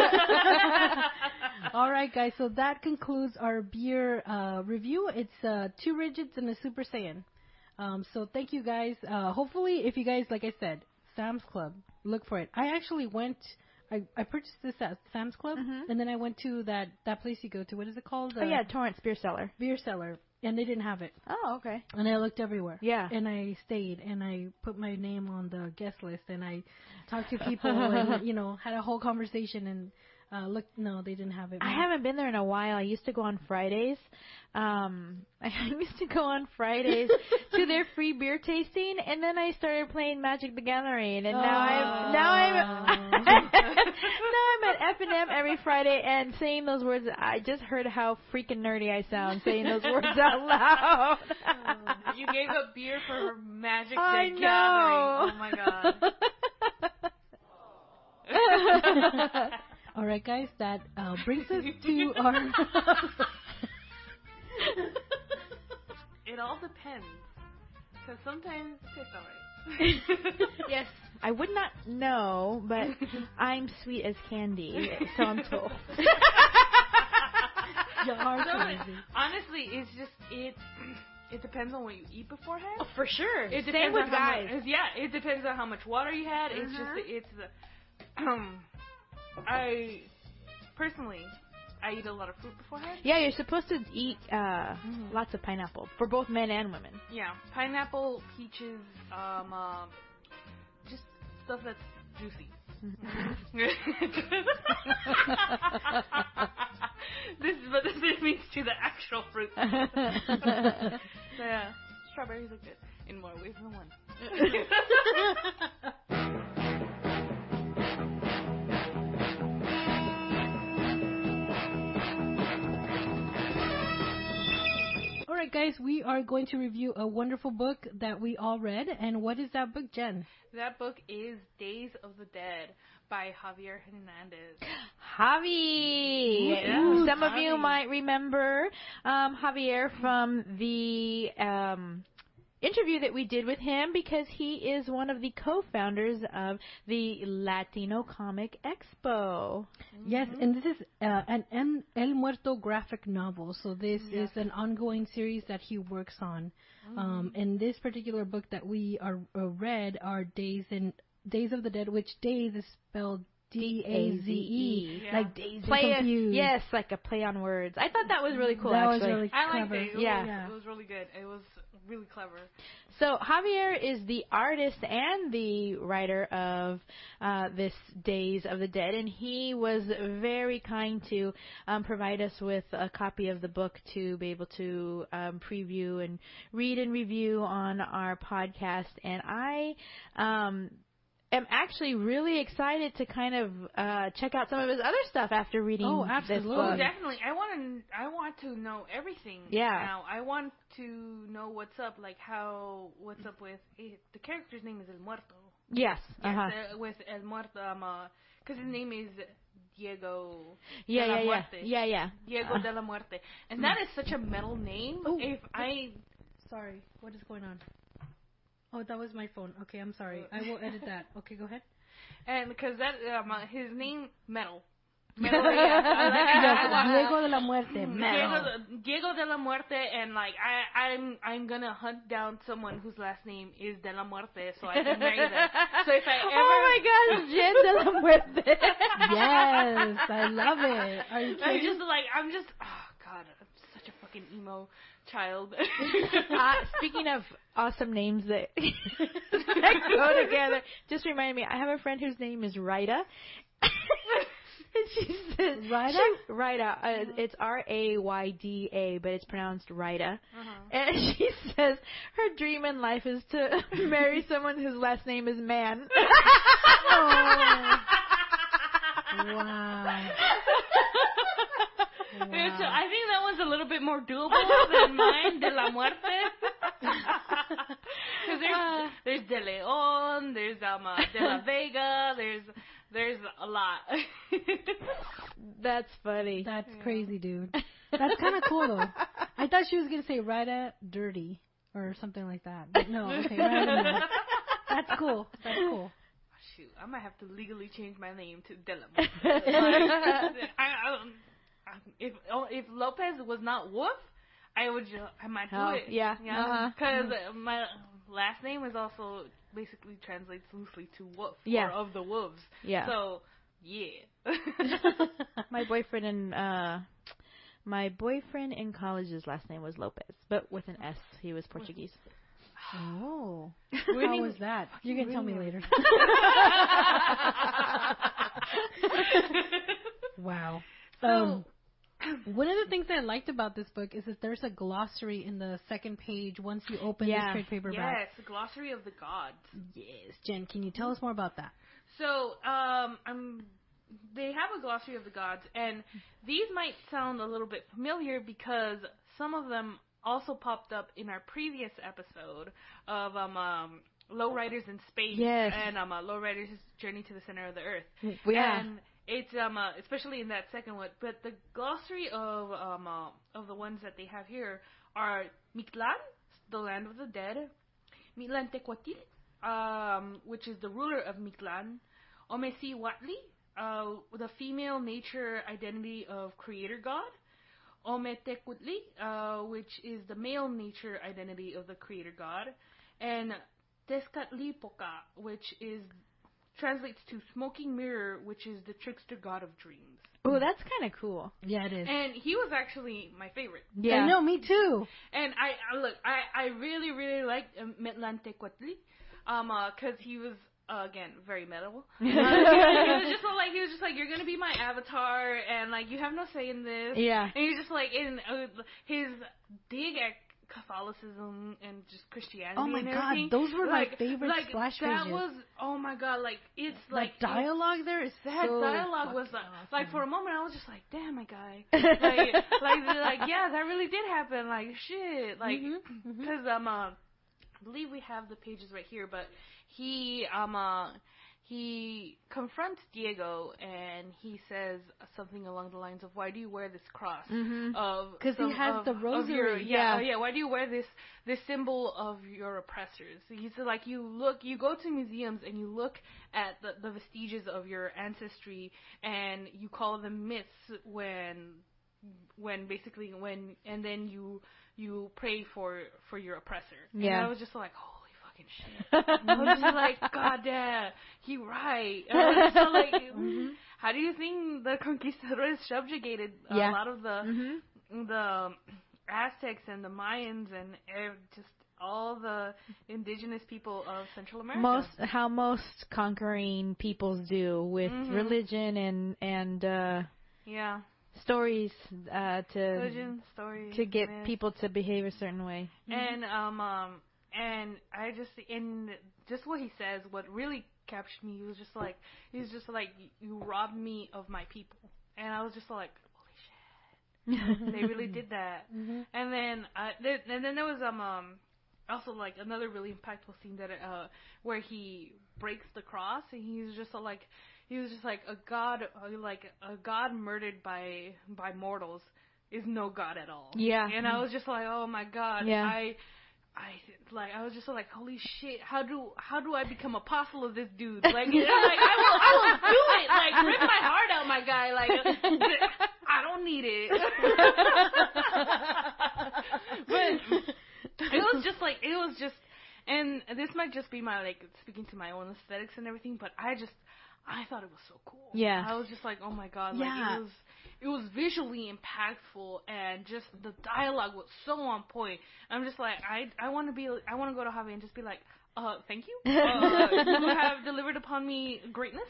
All right, guys. So that concludes our beer uh, review. It's uh, two rigids and a Super Saiyan. Um, so thank you, guys. Uh, hopefully, if you guys, like I said, Sam's Club, look for it. I actually went. I, I purchased this at Sam's Club, Mhm. and then I went to that, that place you go to. What is it called? Oh yeah, Torrance Beer Cellar. Beer Cellar, and they didn't have it. Oh, okay. And I looked everywhere. Yeah. And I stayed, and I put my name on the guest list, and I talked to people, and, you know, had a whole conversation, and uh, looked, no, they didn't have it. I haven't been there in a while. I used to go on Fridays. Um, I used to go on Fridays to their free beer tasting, and then I started playing Magic the Gathering, and now I'm now I'm now I'm at F and M every Friday and saying those words. I just heard how freaking nerdy I sound saying those words out loud. You gave up beer for Magic the I Gathering. know. Oh my god. All right, guys, that uh, brings us to our... It all depends. Because sometimes it's alright. Yes, I would not know, but I'm sweet as candy, so I'm told. You are So, crazy. honestly, it's just, it it depends on what you eat beforehand. Oh, for sure. It Same depends with on how guys. Much, yeah, it depends on how much water you had. It's just, Mhm. the, it's the, um, I, personally, I eat a lot of fruit beforehand. Yeah, you're supposed to eat uh, Mhm. lots of pineapple for both men and women. Yeah, pineapple, peaches, um, um just stuff that's juicy. This is what this means to the actual fruit. So yeah, strawberries look good in more ways than one. All right, guys, we are going to review a wonderful book that we all read. And what is that book, Jen? That book is Days of the Dead by Javier Hernandez. Javi. Ooh, Some of you Javi. might remember um, Javier from the um, interview that we did with him because he is one of the co-founders of the Latino Comic Expo. Yes, and this is uh, an M- El Muerto graphic novel. So this Yes. is an ongoing series that he works on. Um, and this particular book that we are uh, read are Days in Days of the Dead, which Days is spelled D A Z E, Yeah. like Days Play and a, Confused. yes, like a play on words. I thought that was really cool, that actually. was really I liked clever. it. It Yeah. was, Yeah. it was really good. It was really clever. So Javier is the artist and the writer of uh, this Days of the Dead, and he was very kind to um, provide us with a copy of the book to be able to um, preview and read and review on our podcast. And I, um, am actually really excited to kind of uh, check out some of his other stuff after reading Oh, this absolutely. book. Oh, definitely. I want to. I want to know everything. Yeah. Now I want to know what's up. Like how. What's up with eh, the character's name is El Muerto. Yes. Yes. Uh-huh. Uh, with El Muerto, um, uh, because his name is Diego. Yeah, de la yeah, yeah, Muerte. yeah, yeah. Diego Uh, de la Muerte, and that is such a metal name. Oh. If I. Sorry, what is going on? Oh, that was my phone. Okay, I'm sorry. I will edit that. Okay, go ahead. And because that um, uh, his name metal. Metal. Yeah. Diego de la Muerte. Diego, Metal. Diego de la Muerte, and like I, I'm, I'm gonna hunt down someone whose last name is de la Muerte, so I can marry them. So if I ever, oh my gosh, Jen de la Muerte. Yes, I love it. Are you I'm kidding? just like, I'm just, oh god, I'm such a fucking emo child. uh, speaking of awesome names that, that go together, just reminded me, I have a friend whose name is Rita. And she says, Rita? she- Rita. Uh, it's R A Y D A, but it's pronounced Rita. Uh-huh. And she says her dream in life is to marry someone whose last name is Man. Oh. Wow. So I think that one's a little bit more doable than mine, de la Muerte. Because there's, there's de Leon, there's um, uh, de la Vega, there's there's a lot. That's funny. That's Yeah. crazy, dude. That's kind of cool, though. I thought she was going to say Rita Dirty or something like that. But no, okay, Rita no. That's cool. That's cool. Shoot, I might have to legally change my name to de la Muerte. Like, I, I, I, if if Lopez was not Wolf, I would ju- I might do Oh, it. yeah. Yeah. Because Uh-huh. my last name is also basically translates loosely to wolf Yeah. or of the wolves. Yeah. So yeah. My boyfriend in uh, my boyfriend in college's last name was Lopez, but with an S. He was Portuguese. Oh. Winning- How was that? You can tell me winning. later. Wow. So, Um, one of the things I liked about this book is that there's a glossary in the second page once you open Yeah. this trade paperback. yes, the glossary of the gods. Yes. Jen, can you tell us more about that? So, um, I'm, they have a glossary of the gods, and these might sound a little bit familiar because some of them also popped up in our previous episode of um, um Lowriders in Space Yes. and um, uh, Lowriders Journey to the Center of the Earth. Yeah. And it's um uh, especially in that second one, but the glossary of um uh, of the ones that they have here are Mictlan, the land of the dead, Mictlantecuhtli, um which is the ruler of Mictlan, Omecihuatli, uh the female nature identity of creator god, Ometecutli, uh which is the male nature identity of the creator god, and Tezcatlipoca, which is translates to smoking mirror, which is the trickster god of dreams. Oh, that's kind of cool. Yeah, it is. And he was actually my favorite. Yeah. I know, me too. And I, I look, I, I really, really liked um, Mictlantecuhtli, um, uh, cause he was uh, again very metal. Uh, he, he was just so, like he was just like, you're gonna be my avatar, and like you have no say in this. Yeah. And he's just like in uh, his dig at Catholicism and just Christianity. Oh my and god, everything. those were like, my favorite like, splash that pages. was, oh my god, like it's that like dialogue there is that so dialogue was fucking like, awesome. like for a moment I was just like, damn, my guy, like, like, like, yeah, that really did happen, like, shit, like, Mhm, because um, uh, I believe we have the pages right here, but he um, uh, he confronts Diego and he says something along the lines of, why do you wear this cross? Mhm. Of 'Cause he some- has of- the of your- rosary. yeah, Yeah. yeah. Why do you wear this this symbol of your oppressors? He's like, you look, you go to museums and you look at the, the vestiges of your ancestry and you call them myths when when basically when and then you you pray for for your oppressor. Yeah. And I was just like, holy fucking shit. I was just like, god damn, he right. And I was just like, Mhm. how do you think the conquistadores subjugated a Yeah. lot of the Mhm. the Aztecs and the Mayans and ev- just all the indigenous people of Central America? Most how most conquering peoples do with Mhm. religion and and uh, yeah, stories uh, to religion, story, to get myth. people to behave a certain way. And um, um and I just in just what he says, what really captured me, he was just like he was just like you robbed me of my people, and I was just like, holy shit, they really did that. Mm-hmm. And then uh, th- and then there was um um also like another really impactful scene that uh where he breaks the cross, and he's just uh, like he was just like a god uh, like a god murdered by by mortals is no god at all. Yeah. And I was just like, oh my god, yeah. I I like I was just like, holy shit, how do how do I become apostle of this dude? Like, you know, like I will I will do it. Like, rip my heart out, my guy. Like, I don't need it. But it was just like it was just, and this might just be my like speaking to my own aesthetics and everything, but I just I thought it was so cool. Yeah. I was just like, oh my god, like yeah. it was. It was visually impactful, and just the dialogue was so on point. I'm just like, I I want to be, I want to go to Javi and just be like, uh, thank you. Uh, you have delivered upon me greatness.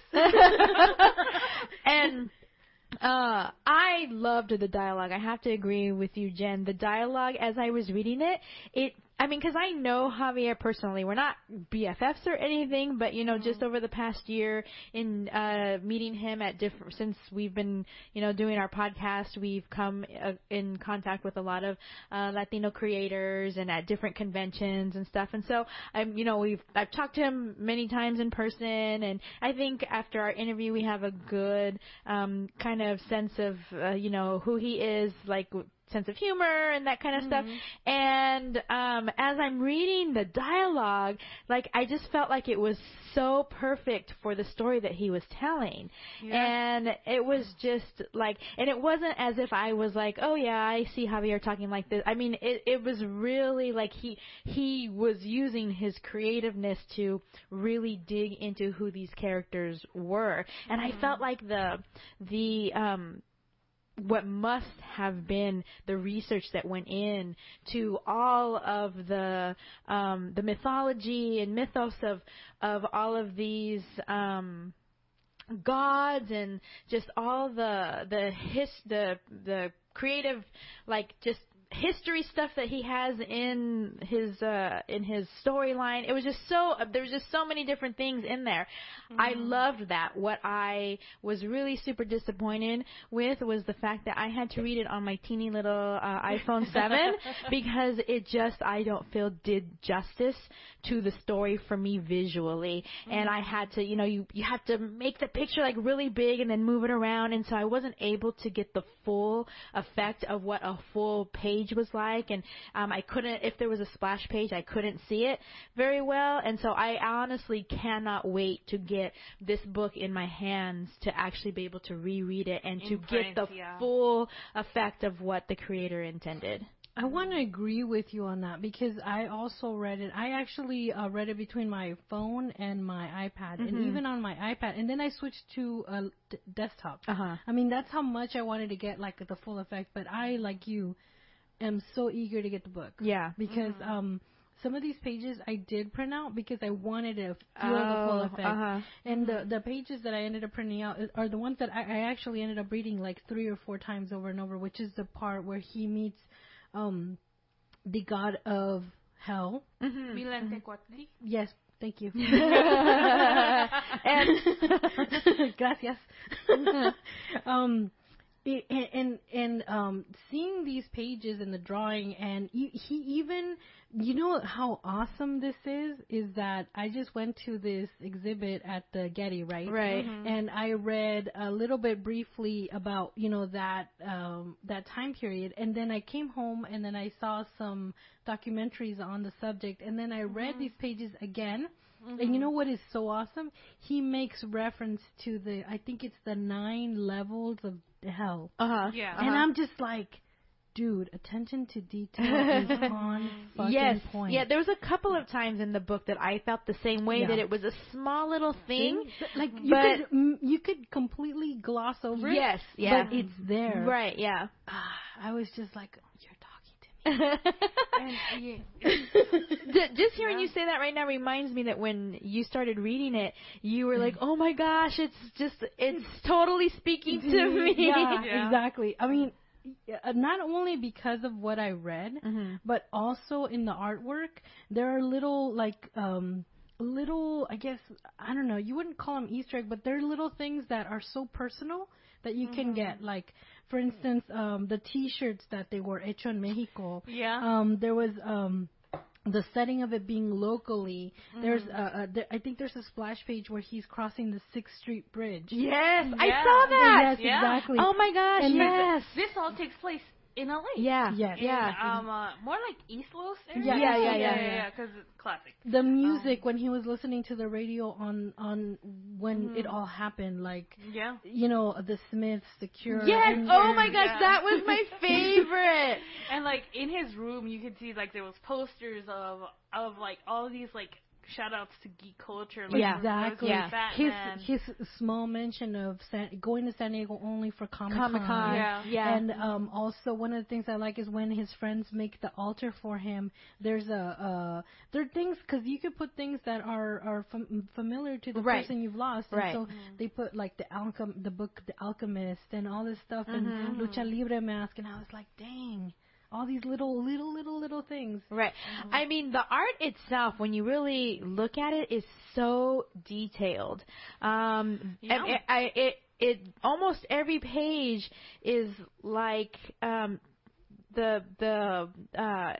And uh, I loved the dialogue. I have to agree with you, Jen. The dialogue, as I was reading it, it. I mean, because I know Javier personally. We're not B F Fs or anything, but, you know, mm-hmm. just over the past year in uh, meeting him at different, since we've been, you know, doing our podcast, we've come uh, in contact with a lot of uh, Latino creators and at different conventions and stuff. And so, I'm, you know, we've, I've talked to him many times in person, and I think after our interview, we have a good um, kind of sense of, uh, you know, who he is, like, sense of humor and that kind of mm-hmm. stuff. And um, as I'm reading the dialogue, like I just felt like it was so perfect for the story that he was telling. Yeah. And it was just like, and it wasn't as if I was like, oh yeah, I see Javier talking like this. I mean, it, it was really like he he was using his creativeness to really dig into who these characters were. And mm-hmm. I felt like the the um what must have been the research that went in to all of the um, the mythology and mythos of of all of these um, gods, and just all the the his the the creative, like, just history stuff that he has in his uh in his storyline. It was just so there was just so many different things in there. Mm-hmm. I loved that. What I was really super disappointed with was the fact that I had to read it on my teeny little uh, iPhone seven because it just, I don't feel, did justice to the story for me visually. Mm-hmm. And I had to, you know, you you have to make the picture like really big and then move it around, and so I wasn't able to get the full effect of what a full page was like, and um, I couldn't, if there was a splash page, I couldn't see it very well, and so I honestly cannot wait to get this book in my hands to actually be able to reread it and in to print, get the yeah. full effect of what the creator intended. I want to agree with you on that because I also read it. I actually uh, read it between my phone and my iPad, mm-hmm. and even on my iPad. And then I switched to a d- desktop. Uh-huh. I mean, that's how much I wanted to get, like, the full effect. But I, like you, am so eager to get the book. Yeah. Because mm-hmm. um, some of these pages I did print out because I wanted to feel oh, the full effect. Uh-huh. And the, the pages that I ended up printing out are the ones that I, I actually ended up reading, like, three or four times over and over, which is the part where he meets Um, the god of hell. Mm-hmm. Mm-hmm. Yes, thank you. and gracias. um, and and, and um, seeing these pages in the drawing, and he, he even, you know how awesome this is, is that I just went to this exhibit at the Getty, right? Right. Mm-hmm. And I read a little bit briefly about, you know, that um, that time period, and then I came home and then I saw some documentaries on the subject, and then I mm-hmm. read these pages again. Mm-hmm. And you know what is so awesome? He makes reference to the, I think it's the nine levels of hell. Uh-huh. Yeah. And uh-huh. I'm just like, dude, attention to detail is on fucking yes. point. Yeah, there was a couple of times in the book that I felt the same way, yeah. that it was a small little thing. Like, you but could, you could completely gloss over it. Yes, yeah. But it's there. Right, yeah. I was just like, you're talking to me. and, yeah. Just hearing yeah. you say that right now reminds me that when you started reading it, you were like, oh my gosh, it's just, it's totally speaking to me. Yeah, yeah. exactly. I mean, uh, not only because of what I read, Mhm. but also in the artwork, there are little like um little, I guess, I don't know, you wouldn't call them Easter egg, but they're little things that are so personal that you can get. Like, for instance, um the T-shirts that they wore, Hecho en Mexico. Yeah. Um, there was um. the setting of it being locally. Mm-hmm. There's, uh, uh there, I think there's a splash page where he's crossing the Sixth Street Bridge. Yes, I Yeah. saw that. Yes, Yeah. exactly. Oh my gosh, And yes. This all takes place in L A. Yeah. Yes. In, Yeah. um, uh, more like East Los area. Yeah, yeah, yeah, yeah, yeah. yeah. Because it's classic. The music when he was listening to the radio on on when Mhm. it all happened, like Yeah. you know, the Smiths, the Cure. Yes. and- Oh my gosh, Yeah. that was my favorite. And like in his room, you could see like there was posters of of like all these like shout outs to geek culture. Like, Yeah. Exactly. there was Yeah. Fat His Man. his small mention of San, going to San Diego only for Comic Con. Comic Con. Yeah. Yeah. And um, also one of the things I like is when his friends make the altar for him. There's a uh, there are things because you could put things that are are fam- familiar to the Right. person you've lost. And Right. so they put like the alchem the book The Alchemist and all this stuff and Mhm. Lucha Libre mask, and I was like, dang, all these little little little little things. Right. I mean, the art itself, when you really look at it, is so detailed. Um, Yeah. and it, I, it, it almost every page is like um, the the uh,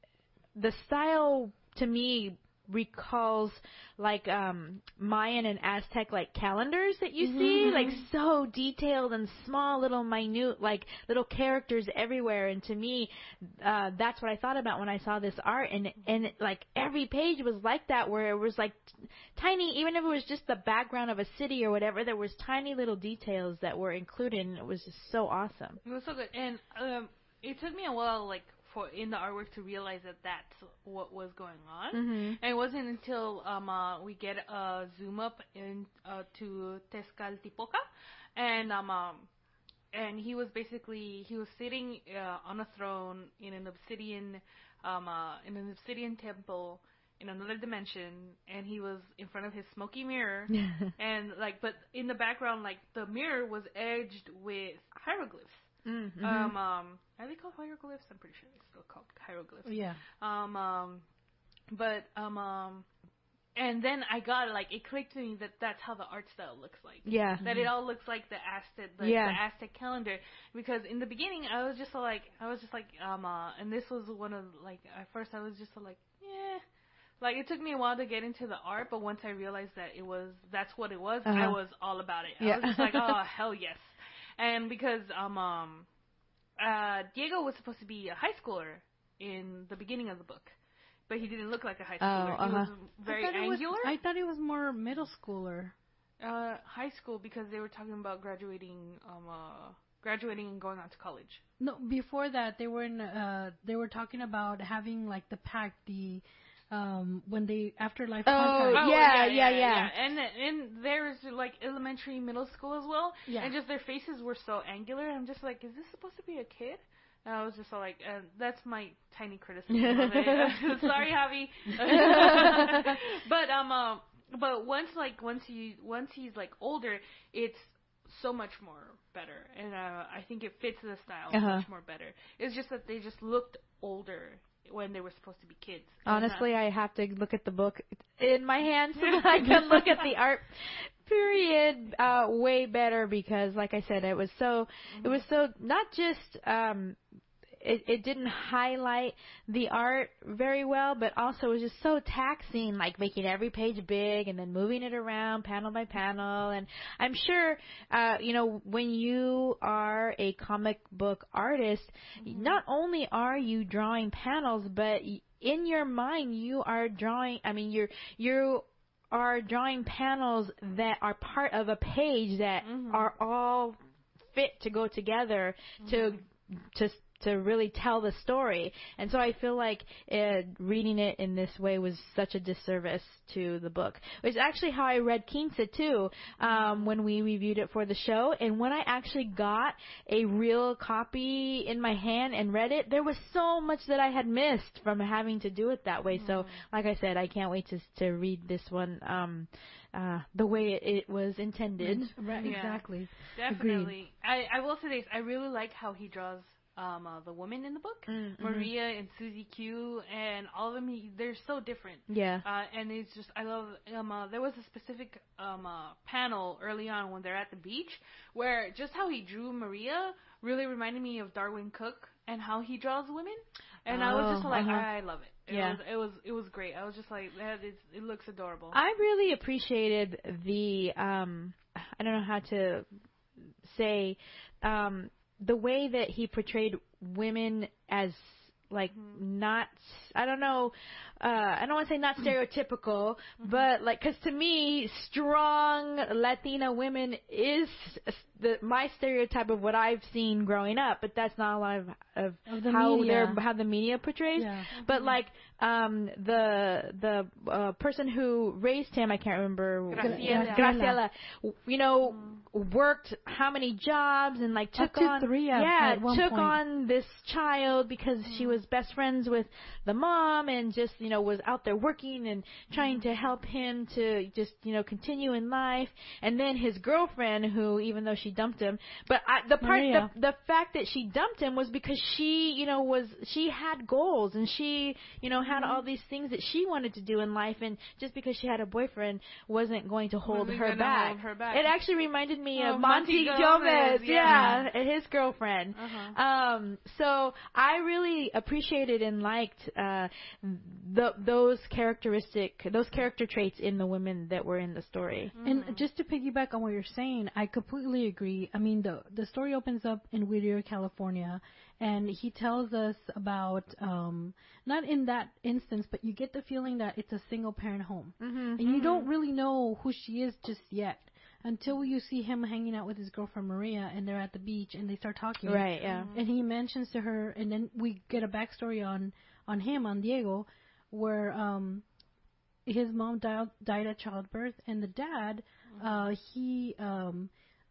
the style to me recalls like um Mayan and Aztec like calendars that you see, like so detailed and small little minute like little characters everywhere. And to me, uh that's what I thought about when I saw this art. And and like every page was like that, where it was like t- tiny, even if it was just the background of a city or whatever, there was tiny little details that were included, and it was just so awesome. It was so good, and um, it took me a while, like for in the artwork, to realize that that's what was going on. Mm-hmm. And it wasn't until um uh, we get a zoom up in uh, to Tezcatlipoca, and um, um and he was basically he was sitting uh, on a throne in an obsidian um uh, in an obsidian temple in another dimension, and he was in front of his smoky mirror, and like but in the background, like the mirror was edged with hieroglyphs. Mm-hmm. Um, um, are they called hieroglyphs? I'm pretty sure they're still called hieroglyphs. Yeah. Um, um, but um, um, and then I got like it clicked to me that that's how the art style looks like. Yeah. That it all looks like the Aztec, the, Yeah. the Aztec calendar. Because in the beginning, I was just like, I was just like, um, uh, and this was one of like at first I was just like, yeah. Like it took me a while to get into the art, but once I realized that it was that's what it was, Uh-huh. I was all about it. I Yeah. was just like, oh hell yes. And because um um uh Diego was supposed to be a high schooler in the beginning of the book, but he didn't look like a high schooler. Oh, He was uh-huh. very I thought it was- angular. I thought it was more middle schooler. Uh, high school, because they were talking about graduating um uh graduating and going on to college. No, before that they were in. Uh, they were talking about having like the pact, the um when they afterlife Oh, contact. yeah, yeah, yeah. And and there's like elementary, middle school as well. Yeah. And just their faces were so angular. I'm just like, is this supposed to be a kid? And I was just like, uh, that's my tiny criticism of it. Sorry, Javi. but um, uh, but once like once he once he's like older, it's so much more better, and uh, I think it fits the style Uh-huh. much more better. It's just that they just looked older when they were supposed to be kids. And, uh, Honestly, I have to look at the book in my hand so that I can look at the art period uh way better, because like I said, it was so it was so not just um it, it didn't highlight the art very well, but also it was just so taxing, like making every page big and then moving it around panel by panel. And I'm sure, uh, you know, when you are a comic book artist, Mm-hmm. not only are you drawing panels, but y- in your mind you are drawing, I mean, you're, you are drawing panels that are part of a page that Mhm. are all fit to go together to, to, to really tell the story. And so I feel like uh, reading it in this way was such a disservice to the book. It's actually how I read Quince too, um, when we reviewed it for the show. And when I actually got a real copy in my hand and read it, there was so much that I had missed from having to do it that way. So like I said, I can't wait to to read this one um, uh, the way it, it was intended. Right, Yeah. exactly. Definitely. I, I will say this. I really like how he draws um, uh, the women in the book, Mm-hmm. Maria and Susie Q, and all of them. He, they're so different. Yeah. Uh, and it's just I love. Um, uh, there was a specific um, uh, panel early on when they're at the beach where just how he drew Maria really reminded me of Darwin Cook and how he draws women. And I was just Oh, like, uh-huh. I love it. It Yeah. was it was it was great. I was just like, that is, it looks adorable. I really appreciated the um I don't know how to say um the way that he portrayed women as like Mm-hmm. not I don't know uh I don't want to say not stereotypical, mm-hmm. but like cuz to me strong Latina women is the my stereotype of what I've seen growing up, but that's not a lot of, of, Of the how media. they're how the media portrays. Yeah. But like um the the uh, person who raised him, I can't remember. Graciela. Graciela, you know, worked how many jobs and like took Up to on three at- yeah at one took point. on this child because she was best friends with the mom and just you know was out there working and trying to help him to just you know continue in life. And then his girlfriend, who even though she dumped him, but I, the part Maria. the, the fact that she dumped him was because she you know was she had goals and she you know had all these things that she wanted to do in life, and just because she had a boyfriend wasn't going to hold Wasn't her gonna back. hold her back. It actually reminded me Oh, of Monty Monty Gomez, Gomez, yeah, yeah. and his girlfriend. Uh-huh. Um, so I really appreciated and liked uh, the, those characteristic, those character traits in the women that were in the story. And just to piggyback on what you're saying, I completely agree. I mean, the the story opens up in Whittier, California, and he tells us about, um, not in that instance, but you get the feeling that it's a single parent home. Mm-hmm. And you don't really know who she is just yet until you see him hanging out with his girlfriend Maria, and they're at the beach and they start talking. Right, yeah. And he mentions to her, and then we get a backstory on, on him, on Diego, where um, his mom died, died at childbirth, and the dad, uh, he um,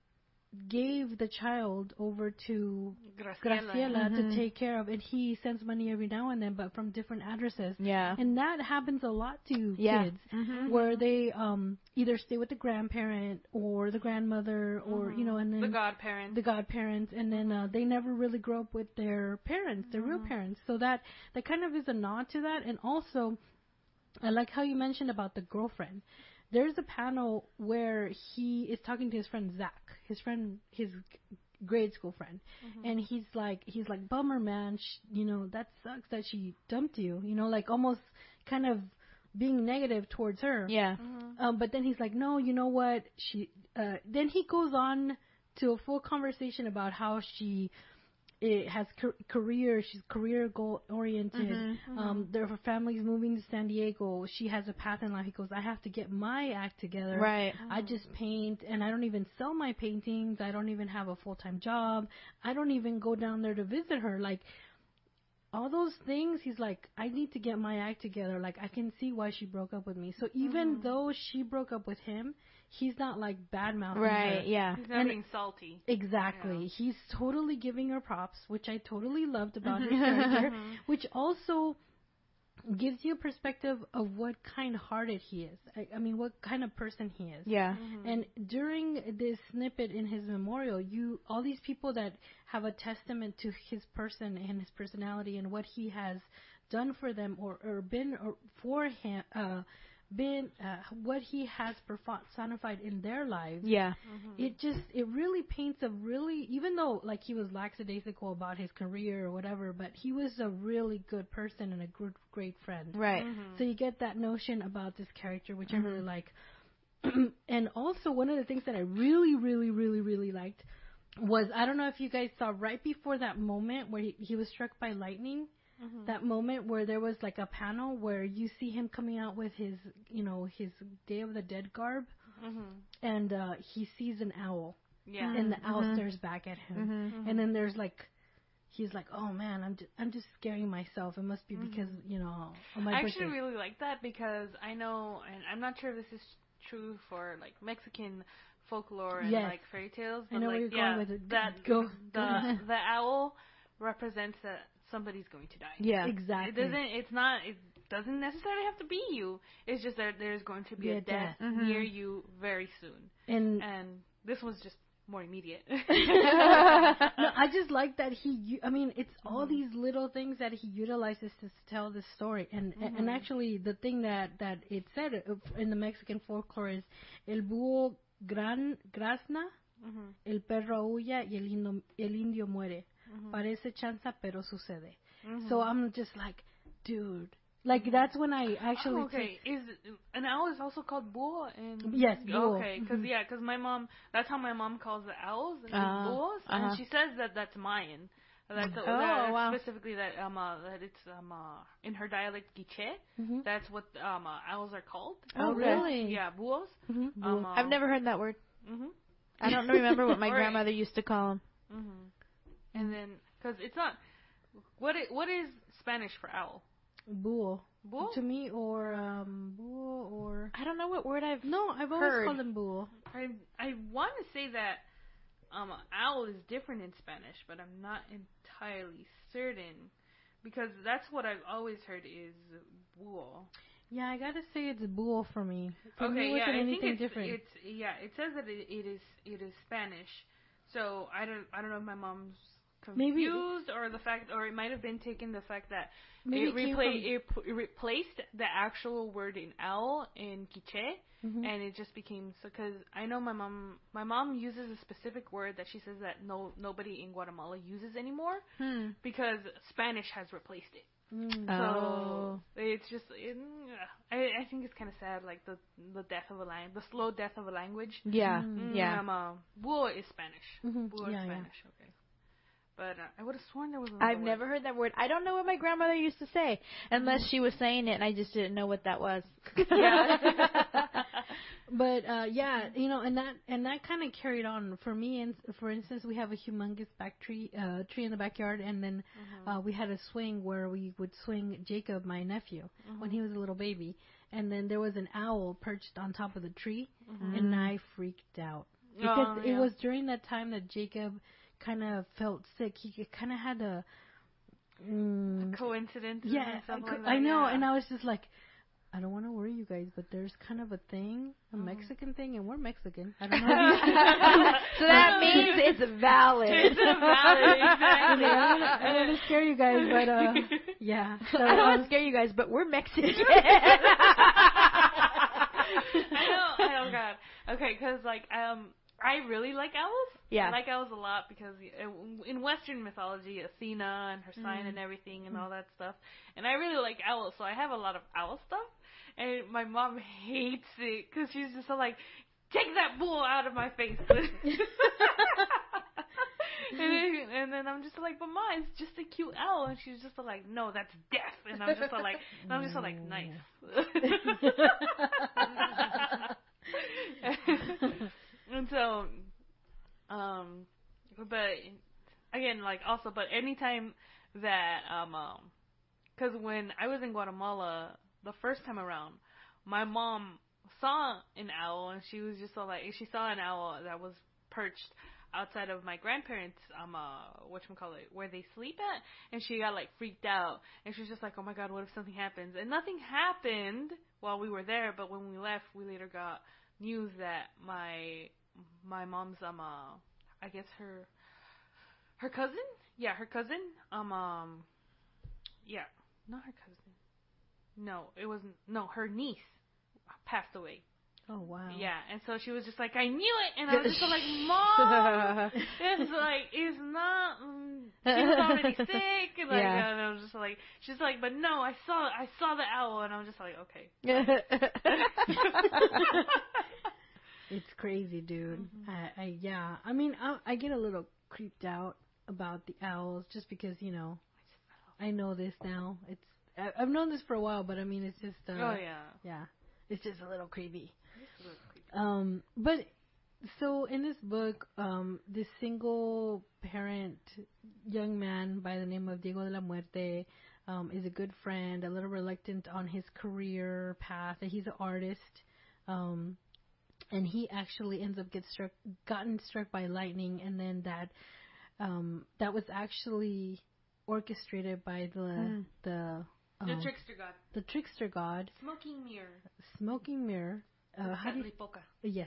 gave the child over to Graciela. Graciela Mhm. to take care of, and he sends money every now and then, but from different addresses. Yeah. And that happens a lot to Yeah. kids, Mhm. where they um, either stay with the grandparent or the grandmother, or you know, and then The godparents. the godparents, and then uh, they never really grow up with their parents, their real parents. So that that kind of is a nod to that. And also, I like how you mentioned about the girlfriend. There's a panel where he is talking to his friend Zach, his friend, his grade school friend, and he's like, he's like, bummer, man, sh- you know, that sucks that she dumped you, you know, like almost kind of being negative towards her. Yeah. Um, but then he's like, no, you know what? She. Uh, then he goes on to a full conversation about how she it has ca- career. She's career goal oriented. Mhm, Um, their her family's moving to San Diego. She has a path in life. He goes, I have to get my act together. Right. I just paint, and I don't even sell my paintings. I don't even have a full time job. I don't even go down there to visit her. Like, all those things, he's like, I need to get my act together. Like, I can see why she broke up with me. So even though she broke up with him, he's not like bad mouthing Right. her. Yeah. He's not And- being salty. Exactly. Yeah. He's totally giving her props, which I totally loved about his character, which also gives you a perspective of what kind-hearted he is. I, I mean, what kind of person he is. Yeah. And during this snippet in his memorial, you all these people that have a testament to his person and his personality and what he has done for them, or, or been or for him, uh, been uh, what he has personified in their lives. Yeah. It just it really paints a really, even though like he was lackadaisical about his career or whatever, but he was a really good person and a good great friend. Right. So you get that notion about this character, which I really like. And also, one of the things that I really, really, really, really liked was, I don't know if you guys saw right before that moment where he, he was struck by lightning, that moment where there was like a panel where you see him coming out with his, you know, his Day of the Dead garb, and uh, he sees an owl, Yeah. and the owl stares back at him, and then there's like, he's like, oh man, I'm just, I'm just scaring myself. It must be because, you know, on my I birthday. actually really like that because I know, and I'm not sure if this is true for like Mexican folklore and Yes. like fairy tales. I But know like, where you're yeah, going with it. That Go- the go. the owl represents that somebody's going to die. Yeah. Exactly. It doesn't. It's not. It doesn't necessarily have to be you. It's just that there's going to be Be a a death death. near you very soon. And And this was just more immediate. No, I just like that he. u- I mean, it's all Mm-hmm. these little things that he utilizes to s- tell this story, and Mm-hmm. and actually the thing that that it said uh, in the Mexican folklore is el búho gran grazna, Mm-hmm. el perro aúlla y el indio, el indio muere. Mm-hmm. Parece chanza pero sucede. Mm-hmm. So I'm just like, dude, like that's when I actually Oh, okay. Is an owl is also called búho and Yes, búho. Okay, because Mhm. yeah, because my mom, that's how my mom calls the owls, the Uh, búhos, uh-huh. and she says that that's Mayan. That's, Oh, that wow. specifically that um uh, that it's um uh, in her dialect Quiche. Mhm. That's what um uh, owls are called. Oh, Okay. really? Yeah, búhos. Mhm. Um, I've never heard that word. Mhm. I don't remember what my Right. grandmother used to call them. Mhm. And then because it's not what it, what is Spanish for owl? Búho. Búho. To me, or um, búho, or I don't know what word I've no, I've always heard. called them búho. I I want to say that um owl is different in Spanish, but I'm not entirely certain because that's what I've always heard is búho. Yeah, I gotta say it's búho for me. For me, Okay, it yeah, wasn't I think anything it's, different. it's yeah, it says that it, it is it is Spanish. So I don't I don't know if my mom's Maybe- confused or the fact or it might have been taken the fact that Maybe it, it came repla- from- it, p- it replaced the actual word in owl in Quiche. Mhm. And it just became so because I know my mom. My mom uses a specific word that she says that no nobody in Guatemala uses anymore Hmm. because Spanish has replaced it. Mm. Oh. So it's just it, I I think it's kind of sad, like the the death of a language, the slow death of a language. Yeah. Mm. Yeah. Um, uh, búho is Spanish. Mhm. Búho is Yeah, yeah. Spanish. Okay. But uh, I would have sworn there was another I've word. never heard that word. I don't know what my grandmother used to say, unless she was saying it and I just didn't know what that was. Yeah. But uh, yeah, you know, and that and that kind of carried on for me. And for instance, we have a humongous back tree, uh, tree in the backyard, and then uh, we had a swing where we would swing Jacob, my nephew, when he was a little baby. And then there was an owl perched on top of the tree, and I freaked out because Oh, it yeah. was during that time that Jacob kind of felt sick. He kind of had a mm, Coincidence. yeah, and I, stuff cou- like I that, know, yeah. and I was just like, I don't want to worry you guys, but there's kind of a thing, a Mexican thing, and we're Mexican. I don't know. If you, So that means it's valid. It's a valid, I exactly. don't wanna- I don't want to scare you guys, but uh, yeah. So, I don't want uh, to scare you guys, but we're Mexican. I know. Oh God. Okay, because like um, I really like owls. Yeah. I like owls a lot because uh, in Western mythology, Athena and her sign and everything and all that stuff, and I really like owls, so I have a lot of owl stuff. And my mom hates it because she's just so like, take that bull out of my face. and, then, and then I'm just like, but Ma, it's just a cute owl. And she's just like, no, that's death. And I'm just so like, and I'm just so like, nice. And so, um, but again, like also, but anytime that, um, um, cause when I was in Guatemala the first time around, my mom saw an owl and she was just so like, she saw an owl that was perched outside of my grandparents, um, uh, whatchamacallit, where they sleep at, and she got like freaked out, and she was just like, oh my God, what if something happens? And nothing happened while we were there, but when we left, we later got news that my, my mom's, um, uh, I guess her, her cousin? Yeah, her cousin, um, um, yeah, not her cousin. No, it wasn't, no, her niece passed away. oh wow. Yeah, and so she was just like, I knew it, and I was just like, Mom, it's like, it's not, um, she was already sick, and like, Yeah. and I was just like, she's like, but no, I saw, I saw the owl, and I was just like, okay. It's crazy, dude. Mm-hmm. I, I yeah. I mean, I, I get a little creeped out about the owls just because you know, I know this now. It's I, I've known this for a while, but I mean, it's just uh, Oh yeah. yeah, it's just a little creepy. It's a little creepy. Um, but so in this book, um, this single parent young man by the name of Diego de la Muerte um, is a good friend, a little reluctant on his career path. He's an artist, um, and he actually ends up get struck, gotten struck by lightning, and then that um, that was actually orchestrated by the Mm. the The um, trickster god. the trickster god, Smoking mirror. Smoking Mirror. uh, how do you, Catlipoca. yes.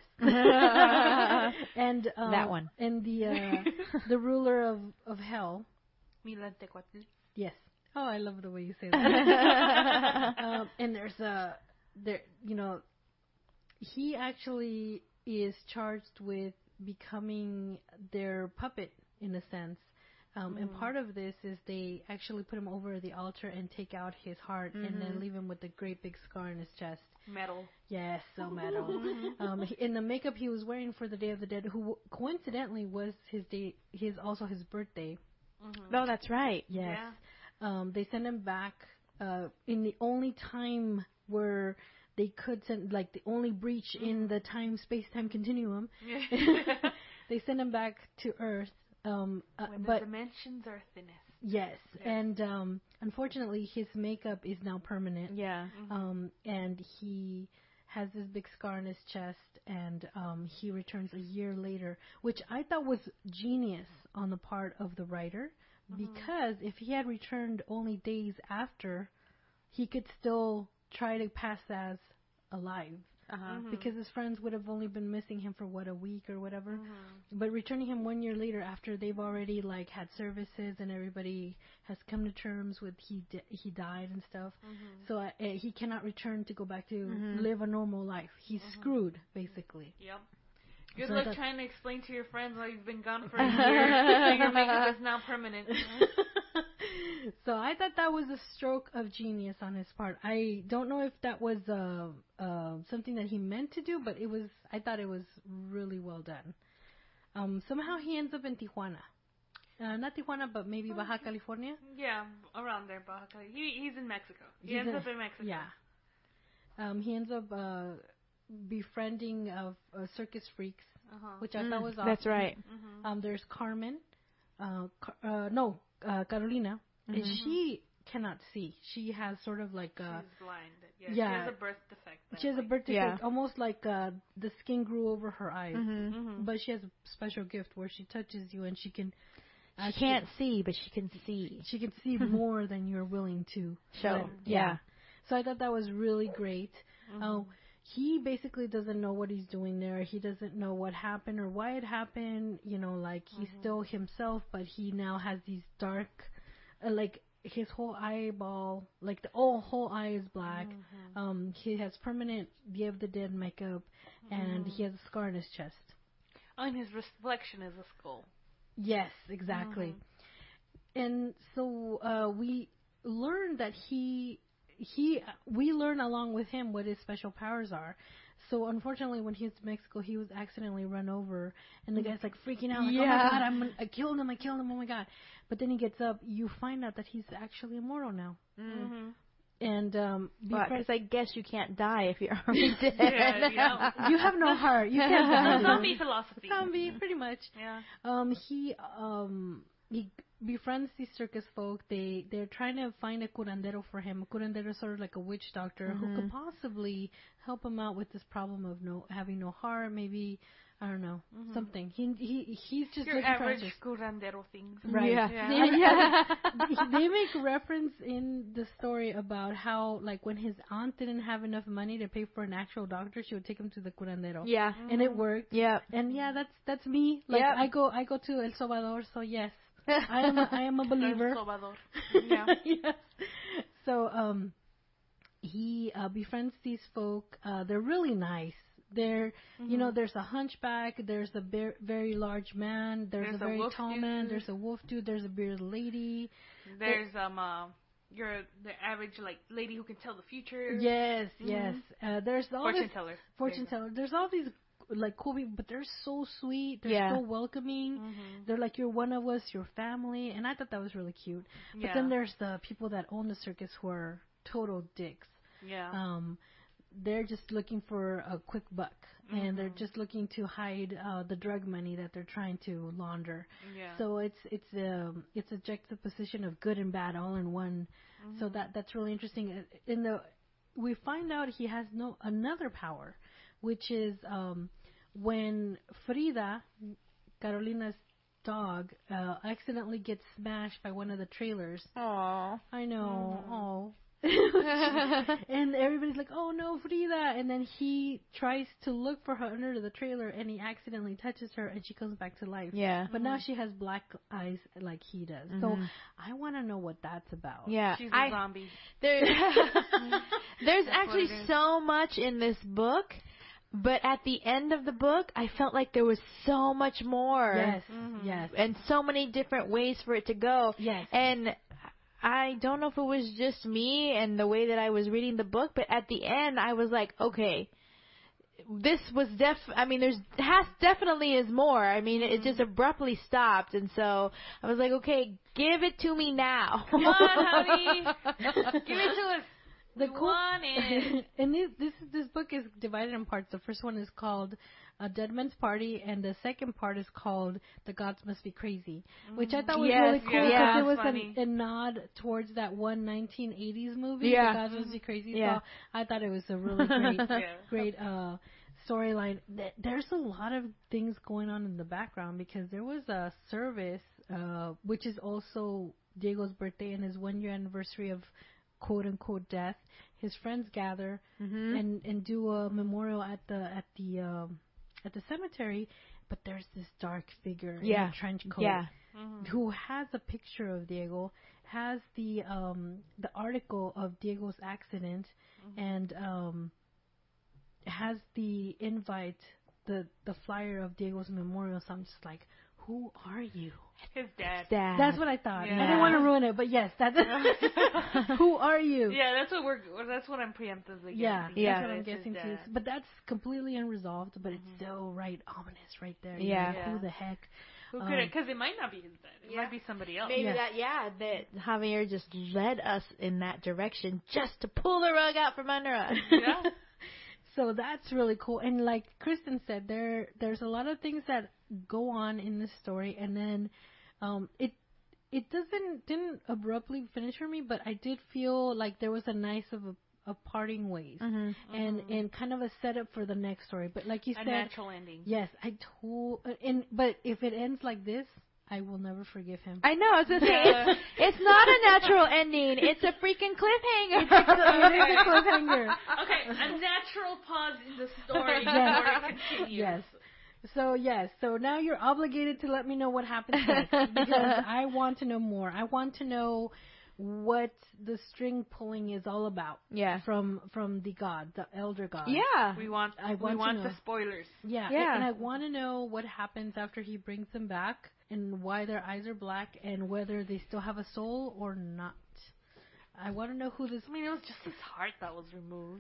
and um, That one. And the uh, the ruler of of hell. Milantecuatl. Yes. Oh, I love the way you say that. um, and there's a there, you know, he actually is charged with becoming their puppet in a sense. Um, mm. And part of this is they actually put him over the altar and take out his heart mm-hmm. and then leave him with a great big scar in his chest. Metal. Yes, so metal. um, he, in the makeup he was wearing for the Day of the Dead, who coincidentally was his day, his also his birthday. Mm-hmm. Oh, that's right. Yes. Yeah. Um, they sent him back uh, in the only time where they could send, like the only breach mm. in the time space time continuum. They sent him back to Earth. Um, uh, when the but dimensions are thinnest. Yes, yes. and um, unfortunately, his makeup is now permanent. Yeah. Mm-hmm. Um, and he has this big scar on his chest, and um, he returns a year later, which I thought was genius on the part of the writer, mm-hmm. because if he had returned only days after, he could still try to pass as alive. Uh-huh. Mm-hmm. Because his friends would have only been missing him for what, a week or whatever. Mm-hmm. But returning him one year later after they've already like had services and everybody has come to terms with he di- he died and stuff. Mm-hmm. So uh, he cannot return to go back to mm-hmm. live a normal life. He's mm-hmm. screwed basically. Yep. Good so luck trying to explain to your friends why you've been gone for a year that your makeup is now permanent. So I thought that was a stroke of genius on his part. I don't know if that was uh, uh, something that he meant to do, but it was. I thought it was really well done. Um, somehow he ends up in Tijuana. Uh, not Tijuana, but maybe Baja California. Yeah, around there, Baja California. He, he's in Mexico. He he's ends in, up in Mexico. Yeah. Um, he ends up uh, befriending of uh, circus freaks, uh-huh. which I mm, thought was awesome. That's right. Mm-hmm. Um, there's Carmen. Uh, Car- uh, no, uh, Carolina. Mm-hmm. And she cannot see. She has sort of like a... She's blind. Yeah, yeah. She has a birth defect. She has like, a birth defect. Yeah. Almost like uh, the skin grew over her eyes. Mm-hmm. Mm-hmm. But she has a special gift where she touches you and she can... She can't see, but she can see. She can see more than you're willing to show. Let, yeah. yeah. So I thought that was really great. Mm-hmm. Uh, he basically doesn't know what he's doing there. He doesn't know what happened or why it happened. You know, like he's mm-hmm. still himself, but he now has these dark... Uh, like his whole eyeball, like the oh, whole eye is black. Mm-hmm. Um, he has permanent Day of the Dead makeup, mm-hmm. and he has a scar on his chest. And his reflection is a skull. Yes, exactly. Mm-hmm. And so uh, we learn that he he we learn along with him what his special powers are. So unfortunately, when he was in Mexico, he was accidentally run over, and the guy's like freaking out, like, yeah. "Oh my God, I'm, I killed him! I killed him! Oh my God!" But then he gets up. You find out that he's actually immortal now. Mm-hmm. And um, because well, I guess you can't die if you're already dead. Yeah, you, know. You have no heart. You can't die. Zombie philosophy. Zombie, pretty much. Yeah. Um, he um he befriends these circus folk. They they're trying to find a curandero for him. A curandero is sort of like a witch doctor mm-hmm. who could possibly help him out with this problem of no having no heart. Maybe I don't know mm-hmm. something. He he he's just your average curandero things, right? Yeah. Yeah. yeah. They make reference in the story about how like when his aunt didn't have enough money to pay for an actual doctor, she would take him to the curandero. Yeah, mm-hmm. and it worked. Yeah, and yeah, that's that's me. Like yep. I go I go to El Salvador, so yes. I am a, I am a believer. Yeah. Yes. So um, he uh, befriends these folk. Uh, they're really nice. They're mm-hmm. you know there's a hunchback. There's a ber- very large man. There's, there's a very a tall dude. man. There's a wolf dude. There's a bearded lady. There's it, um uh, you're the average like lady who can tell the future. Yes. Mm-hmm. Yes. Uh, there's all fortune this, teller. Fortune teller. There's all these. Like cool people, but they're so sweet. They're yeah. so welcoming. Mm-hmm. They're like, you're one of us, your family, and I thought that was really cute. But yeah. then there's the people that own the circus who are total dicks. Yeah. Um, they're just looking for a quick buck, mm-hmm. and they're just looking to hide uh, the drug money that they're trying to launder. Yeah. So it's it's um it's a juxtaposition of good and bad all in one. Mm-hmm. So that that's really interesting. In the we find out he has no another power, which is um, when Frida, Carolina's dog, uh, accidentally gets smashed by one of the trailers. Aww. I know. Mm. Oh. And everybody's like, oh no, Frida. And then he tries to look for her under the trailer, and he accidentally touches her, and she comes back to life. Yeah. But now she has black eyes like he does. Mhm. So I want to know what that's about. Yeah. She's a I, zombie. there, there's That's actually what it is. so much in this book, but at the end of the book, I felt like there was so much more. Yes. Mhm. Yes. And so many different ways for it to go. Yes. And I don't know if it was just me and the way that I was reading the book, but at the end I was like, okay, this was def. I mean, there's has definitely is more. I mean, it just abruptly stopped, and so I was like, okay, give it to me now. Come on, honey. Give it to us. The We cool, want it. and this, this this book is divided in parts. The first one is called A Dead Man's Party, and the second part is called The Gods Must Be Crazy, which I thought was Yes, really cool because yeah. it was Funny. a, a nod towards that one nineteen eighties movie, Yeah. The Gods Must Be Crazy. Yeah. So I thought it was a really great, Yeah. great uh, storyline. Th- There's a lot of things going on in the background because there was a service, uh, which is also Diego's birthday and his one year anniversary of quote unquote death. His friends gather Mhm. and and do a memorial at the at the um, at the cemetery, but there's this dark figure Yeah. in a trench coat Yeah. Mhm. who has a picture of Diego, has the um the article of Diego's accident, and um has the invite, the the flyer of Diego's memorial. So I'm just like, who are you? His dad. Dad. That's what I thought. I Yeah. didn't want to ruin it, but yes, that's who are you? Yeah, that's what we're. That's what I'm preemptively Yeah, guessing. Yeah. that's what I'm It's his guessing too. dad. But that's completely unresolved. But it's so right, ominous right there. You Yeah. know, Yeah. Who the heck? Who Um, could it? Because it might not be his dad. It Yeah. might be somebody else. Maybe Yeah. that, yeah, that Javier just led us in that direction just to pull the rug out from under us. Yeah. So that's really cool. And like Kristen said, there there's a lot of things that go on in this story, and then um, it it doesn't didn't abruptly finish for me, but I did feel like there was a nice of a, a parting ways, Mm-hmm. and and kind of a setup for the next story. But like you A said, natural ending. yes, I told. And but if it ends like this, I will never forgive him. I know, I was going to say, Yeah. it's, it's not a natural ending. It's a freaking cliffhanger. It is a cliffhanger. Okay, a natural pause in the story Yes. before it continues. Yes. So yes, so now you're obligated to let me know what happens next because I want to know more. I want to know what the string pulling is all about Yeah. from from the god, the elder god. Yeah. We want. I we want to want know. the spoilers. Yeah, Yeah. and I want to know what happens after he brings them back and why their eyes are black and whether they still have a soul or not. I want to know who this. I mean, it was just his heart that was removed.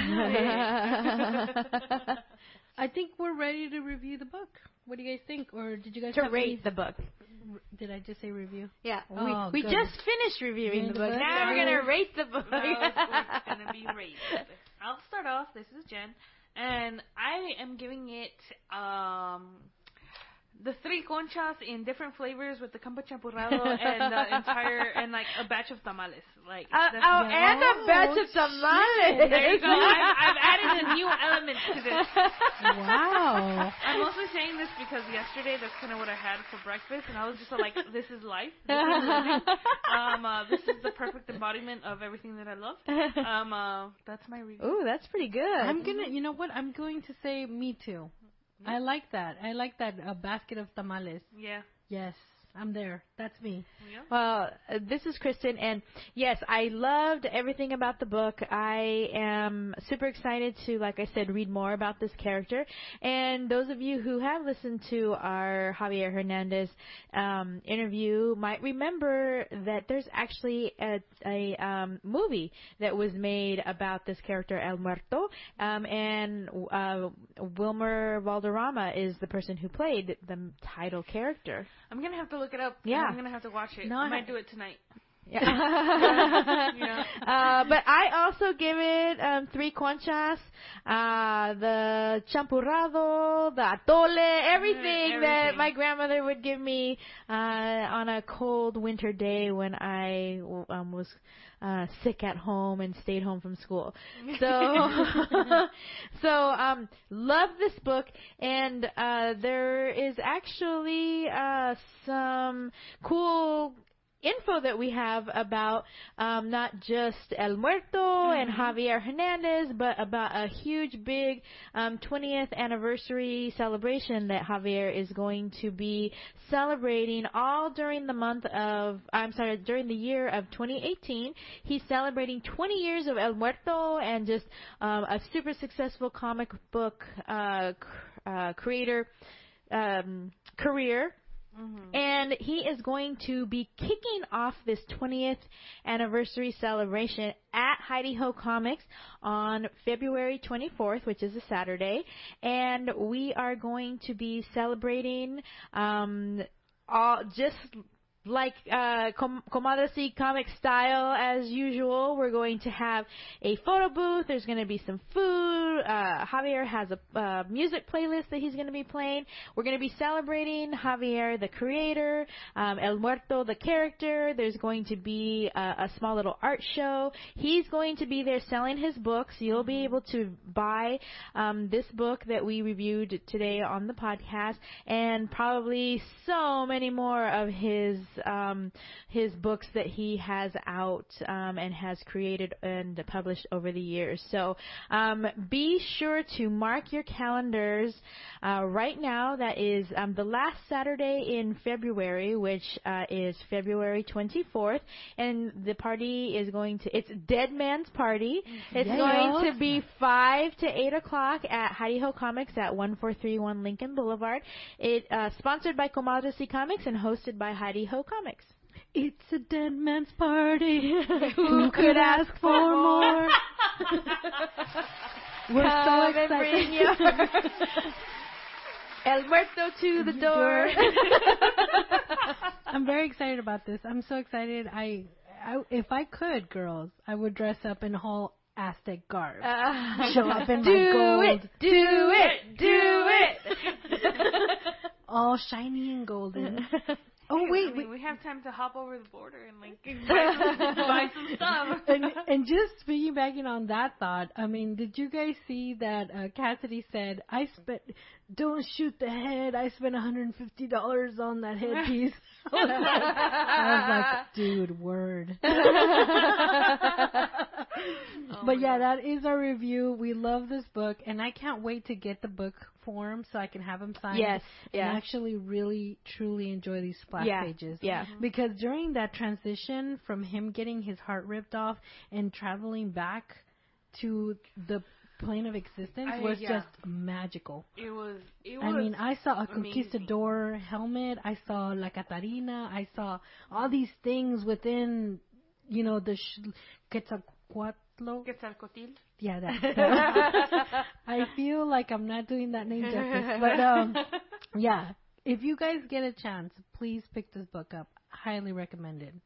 I think we're ready to review the book. What do you guys think? Or did you guys To have rate the any- book. Did I just say review? Yeah. Oh, we we good. just finished reviewing Reading the the book. book? Now we're Yeah. going to rate the book. Now it's gonna be rated. I'll start off. This is Jen, and I am giving it um the three conchas in different flavors with the campo champurrado and the entire and like a batch of tamales. Like Uh, that's- oh, and a batch of tamales. there you go. I've, I've added a new element to this. Wow. I'm mostly saying this because yesterday that's kind of what I had for breakfast, and I was just like, "This is life. This is living. Um, uh, this is the perfect embodiment of everything that I love." Um, uh, that's my review. Ooh, that's pretty good. I'm gonna, you know what? I'm going to say me too. I like that. I like that a basket of tamales. Yeah. Yes, I'm there. That's me. Yeah. Well, uh, this is Kristen, and yes, I loved everything about the book. I am super excited to, like I said, read more about this character. And those of you who have listened to our Javier Hernandez um, interview might remember that there's actually a, a um, movie that was made about this character, El Muerto, um, and uh, Wilmer Valderrama is the person who played the title character. I'm gonna have to look it up. Yeah. I'm gonna have to watch it. No, I I- might do it tonight. Yeah. Yeah. Uh, but I also give it um, three conchas, uh, the champurrado, the atole, everything, that everything. my grandmother would give me uh, on a cold winter day when I um, was uh, sick at home and stayed home from school. So, so um, love this book, and uh, there is actually uh, some cool info that we have about um, not just El Muerto mm-hmm. and Javier Hernandez, but about a huge, big um, twentieth anniversary celebration that Javier is going to be celebrating all during the month of, I'm sorry, during the year of twenty eighteen. He's celebrating twenty years of El Muerto and just um, a super successful comic book uh, cr- uh, creator um, career. Mm-hmm. And he is going to be kicking off this twentieth anniversary celebration at Heidi Ho Comics on February twenty-fourth, which is a Saturday. And we are going to be celebrating um, all just like uh, Com- Comadre C comic style as usual. We're going to have a photo booth. There's going to be some food. Uh, Javier has a uh, music playlist that he's going to be playing. We're going to be celebrating Javier, the creator, um, El Muerto, the character. There's going to be a, a small little art show. He's going to be there selling his books. You'll be able to buy um, this book that we reviewed today on the podcast, and probably so many more of his Um, his books that he has out um, and has created and published over the years. So um, be sure to mark your calendars uh, right now. That is um, the last Saturday in February, which uh, is February twenty-fourth, and the party is going to, it's Dead Man's Party. It's yeah. going to be five to eight o'clock at Heidi Ho Comics at one four three one Lincoln Boulevard. It uh, sponsored by Comadre C Comics and hosted by Heidi Ho Comics. It's a dead man's party. Who could ask for more? We're Come so excited. And bring your El Muerto to the door. I'm very excited about this. I'm so excited. I, I if I could, girls, I would dress up in whole Aztec garb. Uh, Show up in do my gold. It, do it, do it. All shiny and golden. Oh wait, I mean, wait, we have time to hop over the border and like buy some, buy some stuff. And, and just piggybacking on that thought, I mean, did you guys see that uh, Cassidy said, "I spent, don't shoot the head. I spent one hundred fifty dollars on that headpiece." I was like, dude, word. Oh but yeah, God. that is our review. We love this book, and I can't wait to get the book form so I can have them signed. Yes, yeah. And actually really, truly enjoy these splash yeah, pages. Yeah. Because during that transition from him getting his heart ripped off and traveling back to the plane of existence I, was yeah. just magical. It was. It was. I mean, I saw a amazing. conquistador helmet. I saw La Catarina. I saw all these things within, you know, the sh- Quetzalcoatl. Quetzalcoatl. Yeah, that. that. I feel like I'm not doing that name justice, but um, yeah. If you guys get a chance, please pick this book up. Highly recommended.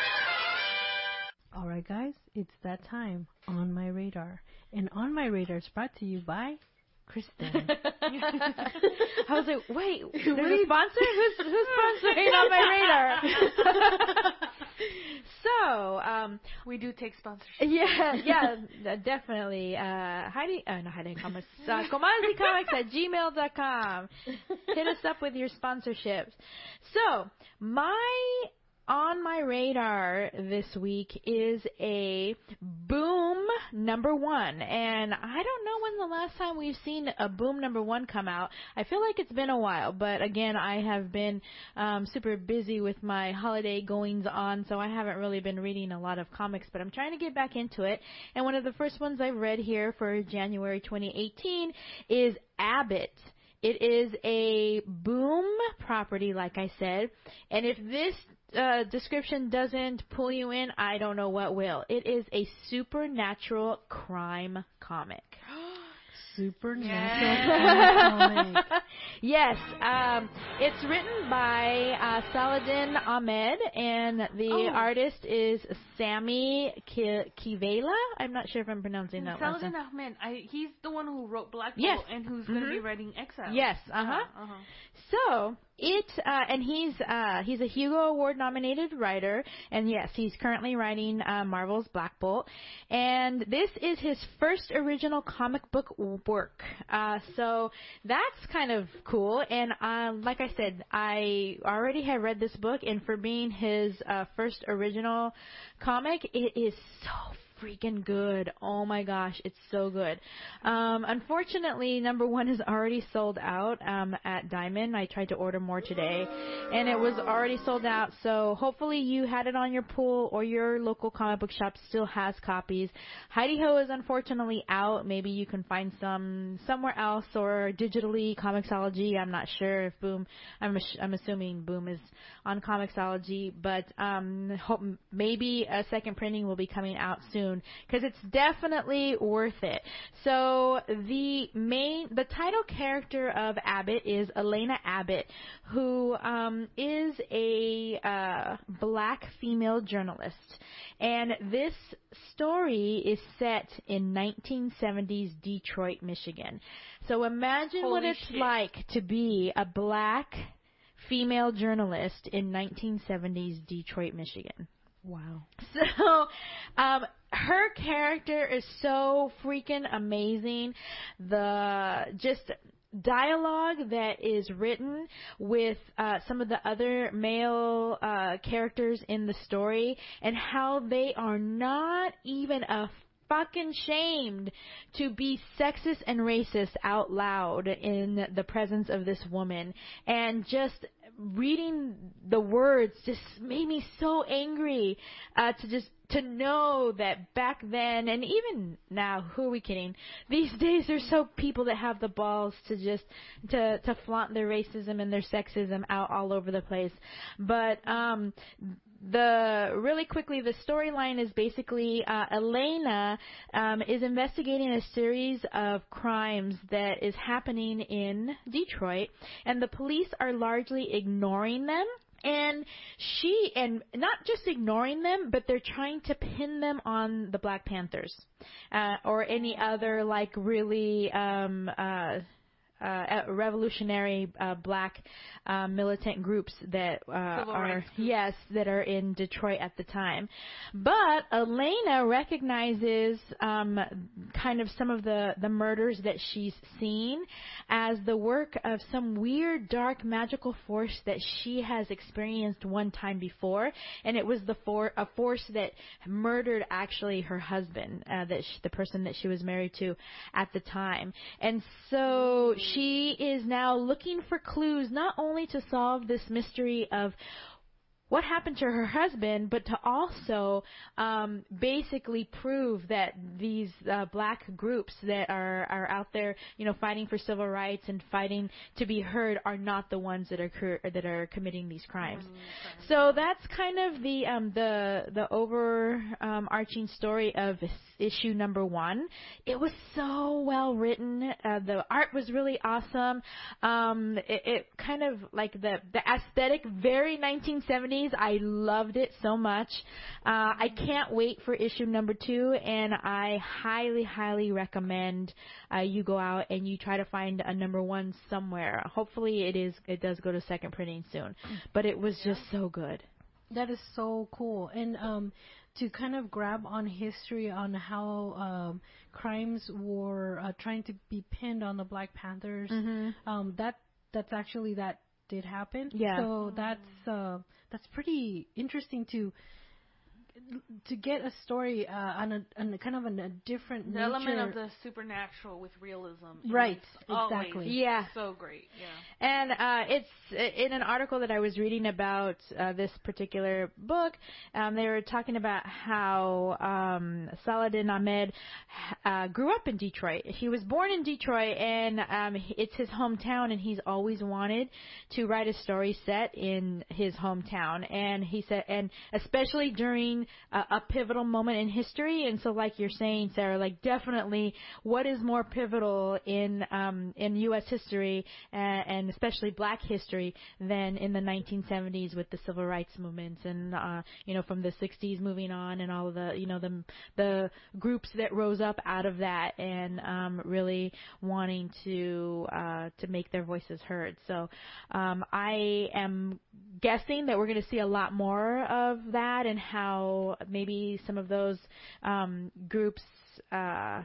All right, guys, it's that time. On My Radar. And On My Radar is brought to you by Kristen. I was like, wait, there's a sponsor? Who's, who's sponsoring On My Radar? So, um, we do take sponsorships. Yeah, yeah, definitely. Uh, Heidi, uh, no, Heidi Comics, uh, Comadre Comics at gmail dot com. Hit us up with your sponsorships. So, my On My Radar this week is a Boom number one, and I don't know when the last time we've seen a Boom number one come out. I feel like it's been a while, but again, I have been um, super busy with my holiday goings on, so I haven't really been reading a lot of comics, but I'm trying to get back into it. And one of the first ones I've read here for January twenty eighteen is Abbott. It is a Boom property, like I said, and if this uh, description doesn't pull you in, I don't know what will. It is a supernatural crime comic. Supernatural crime comic. Yes, um, it's written by uh, Saladin Ahmed, and the Oh. artist is Sammy Ki- Kivela. I'm not sure if I'm pronouncing that one. Saladin Ahmed, I, he's the one who wrote Black Bolt Yes. and who's going to Mhm. be writing Exile. Yes, uh-huh. uh-huh. So it uh, and he's uh, he's a Hugo Award nominated writer, and yes, he's currently writing uh, Marvel's Black Bolt, and this is his first original comic book work. Uh, so that's kind of cool. And um, like I said, I already had read this book, and for being his uh, first original comic, it is so freaking good. Oh my gosh, it's so good. Um, unfortunately, number one is already sold out um, at Diamond. I tried to order more today, and it was already sold out. So hopefully you had it on your pool, or your local comic book shop still has copies. Heidi Ho is unfortunately out. Maybe you can find some somewhere else, or digitally, Comixology. I'm not sure if Boom. I'm I'm assuming Boom is on Comixology, but um, hope maybe a second printing will be coming out soon, because it's definitely worth it. So the main, the title character of Abbott is Elena Abbott, who um, is a uh, black female journalist. And this story is set in nineteen seventies Detroit, Michigan. So imagine Holy what it's shit. like to be a black female journalist in nineteen seventies Detroit, Michigan. Wow. So, um, her character is so freaking amazing. The just dialogue that is written with uh, some of the other male uh, characters in the story, and how they are not even a fucking shamed to be sexist and racist out loud in the presence of this woman. And just reading the words just made me so angry uh, to just to know that back then, and even now, who are we kidding? These days there's so people that have the balls to just to to flaunt their racism and their sexism out all over the place. But um The really quickly, the storyline is basically uh, Elena um, is investigating a series of crimes that is happening in Detroit, and the police are largely ignoring them. And she, and not just ignoring them, but they're trying to pin them on the Black Panthers uh, or any other like really um, uh, uh, revolutionary uh, black uh, militant groups that uh, are yes that are in Detroit at the time. But Elena recognizes um, kind of some of the the murders that she's seen as the work of some weird, dark, magical force that she has experienced one time before, and it was the for a force that murdered actually her husband, uh, that she, the person that she was married to at the time. And so she is now looking for clues, not only to solve this mystery of what happened to her husband, but to also um, basically prove that these uh, black groups that are, are out there, you know, fighting for civil rights and fighting to be heard are not the ones that are cur- that are committing these crimes. Mm-hmm. So that's kind of the um, the the overarching um, story of issue number one. It was so well written. Uh, the art was really awesome. Um, it, it kind of like the the aesthetic, very nineteen seventies. I loved it so much. Uh, I can't wait for issue number two, and I highly, highly recommend uh, you go out and you try to find a number one somewhere. Hopefully, it is. It does go to second printing soon, but it was just so good. That is so cool, and um, to kind of grab on history on how um, crimes were uh, trying to be pinned on the Black Panthers. Mm-hmm. Um, that that's actually that did happen. Yeah. So that's uh, that's pretty interesting to to get a story uh, on a on a kind of on a different the nature. element of the supernatural with realism. Right. Exactly. Yeah. So great. Yeah. And uh, it's in an article that I was reading about uh, this particular book. Um, they were talking about how um, Saladin Ahmed uh, grew up in Detroit. He was born in Detroit, and um, it's his hometown, and he's always wanted to write a story set in his hometown. And he said, and especially during a, a pivotal moment in history. And so, like you're saying, Sarah, like definitely, what is more pivotal in um, in U S history and, and especially Black history than in the nineteen seventies with the civil rights movements and uh, you know, from the sixties moving on and all of the, you know, the the groups that rose up out of that and um, really wanting to uh, to make their voices heard. So um, I am guessing that we're going to see a lot more of that and how maybe some of those um, groups uh,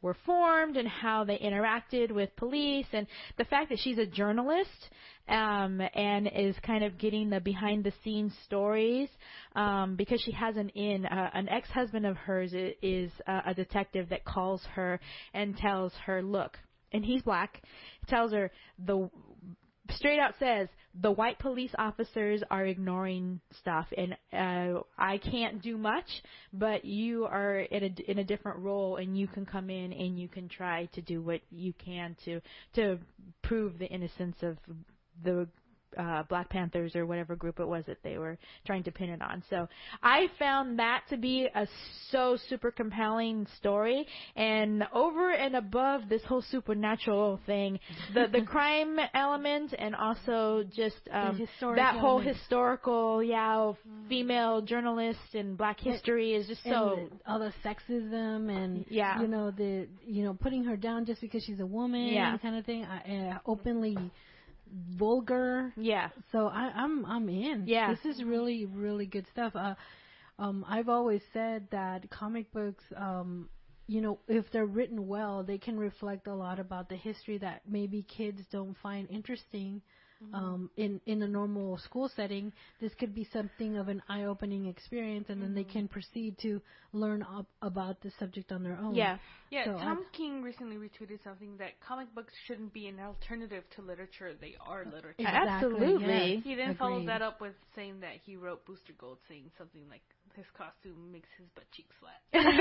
were formed and how they interacted with police, and the fact that she's a journalist um, and is kind of getting the behind-the-scenes stories um, because she has an in. Uh, an ex-husband of hers is, is uh, a detective that calls her and tells her, look, and he's black, tells her the straight out says the white police officers are ignoring stuff, and uh, I can't do much, but you are in a, in a different role, and you can come in and you can try to do what you can to to prove the innocence of the uh, Black Panthers or whatever group it was that they were trying to pin it on. So I found that to be a so super compelling story, and over and above this whole supernatural thing, the the crime element and also just um, that whole element. historical, yeah, female journalist and Black history is just so and all the sexism and yeah. you know the you know putting her down just because she's a woman, yeah. kind of thing, uh, openly vulgar. Yeah. So I, I'm I'm in. Yeah. This is really really good stuff. Uh, um, I've always said that comic books, um, you know, if they're written well, they can reflect a lot about the history that maybe kids don't find interesting. Mm-hmm. Um, in, in a normal school setting, this could be something of an eye-opening experience, and mm-hmm. then they can proceed to learn up about the subject on their own. Yeah, yeah. So Tom I've, King recently retweeted something that comic books shouldn't be an alternative to literature; they are literature. Exactly, Absolutely. yes. He then Agreed. followed that up with saying that he wrote Booster Gold, saying something like, "His costume makes his butt cheeks flat."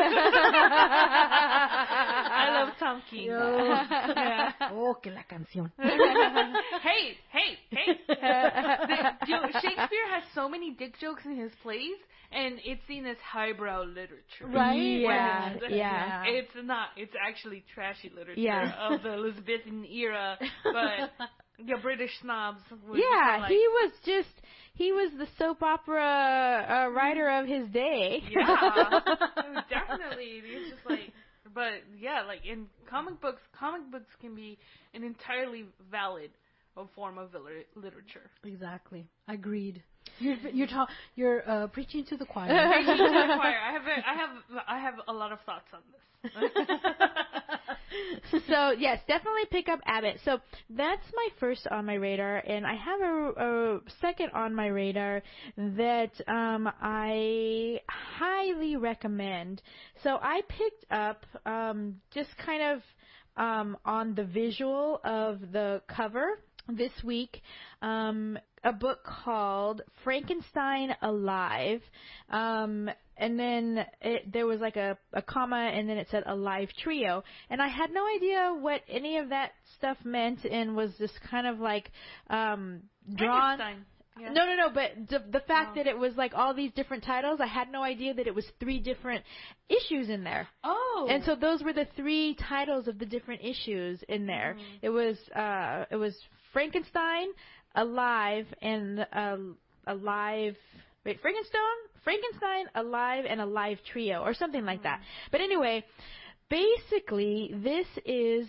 I love Tom King. Yeah. Oh, que la canción. hey, hey, hey. The, you know, Shakespeare has so many dick jokes in his plays, and it's seen as highbrow literature. Right? Yeah, it's, yeah. It's not. It's actually trashy literature yeah. of the Elizabethan era, but the British snobs. Was yeah, like, he was just, he was the soap opera uh, writer of his day. Yeah, definitely. It's just like, but yeah, like in comic books, comic books can be an entirely valid a form of literature. Exactly. Agreed. You're you're ta- you're uh, preaching to the choir. Preaching to the choir. I have a, I have I have a lot of thoughts on this. So yes, definitely pick up Abbott. So that's my first on my radar, and I have a, a second on my radar that um, I highly recommend. So I picked up um, just kind of um, on the visual of the cover this week, um, a book called Frankenstein Alive, um, and then it, there was like a, a comma, and then it said Alive Trio, and I had no idea what any of that stuff meant, and was just kind of like um, drawn. Yeah. No, no, no, but the, the fact oh. that it was like all these different titles, I had no idea that it was three different issues in there. Oh. And so those were the three titles of the different issues in there. Mm. It was uh, it was Frankenstein, Alive, and uh, Alive. Wait, Frankenstein, Frankenstein, Alive, and Alive Trio, or something like mm. that. But anyway, basically, this is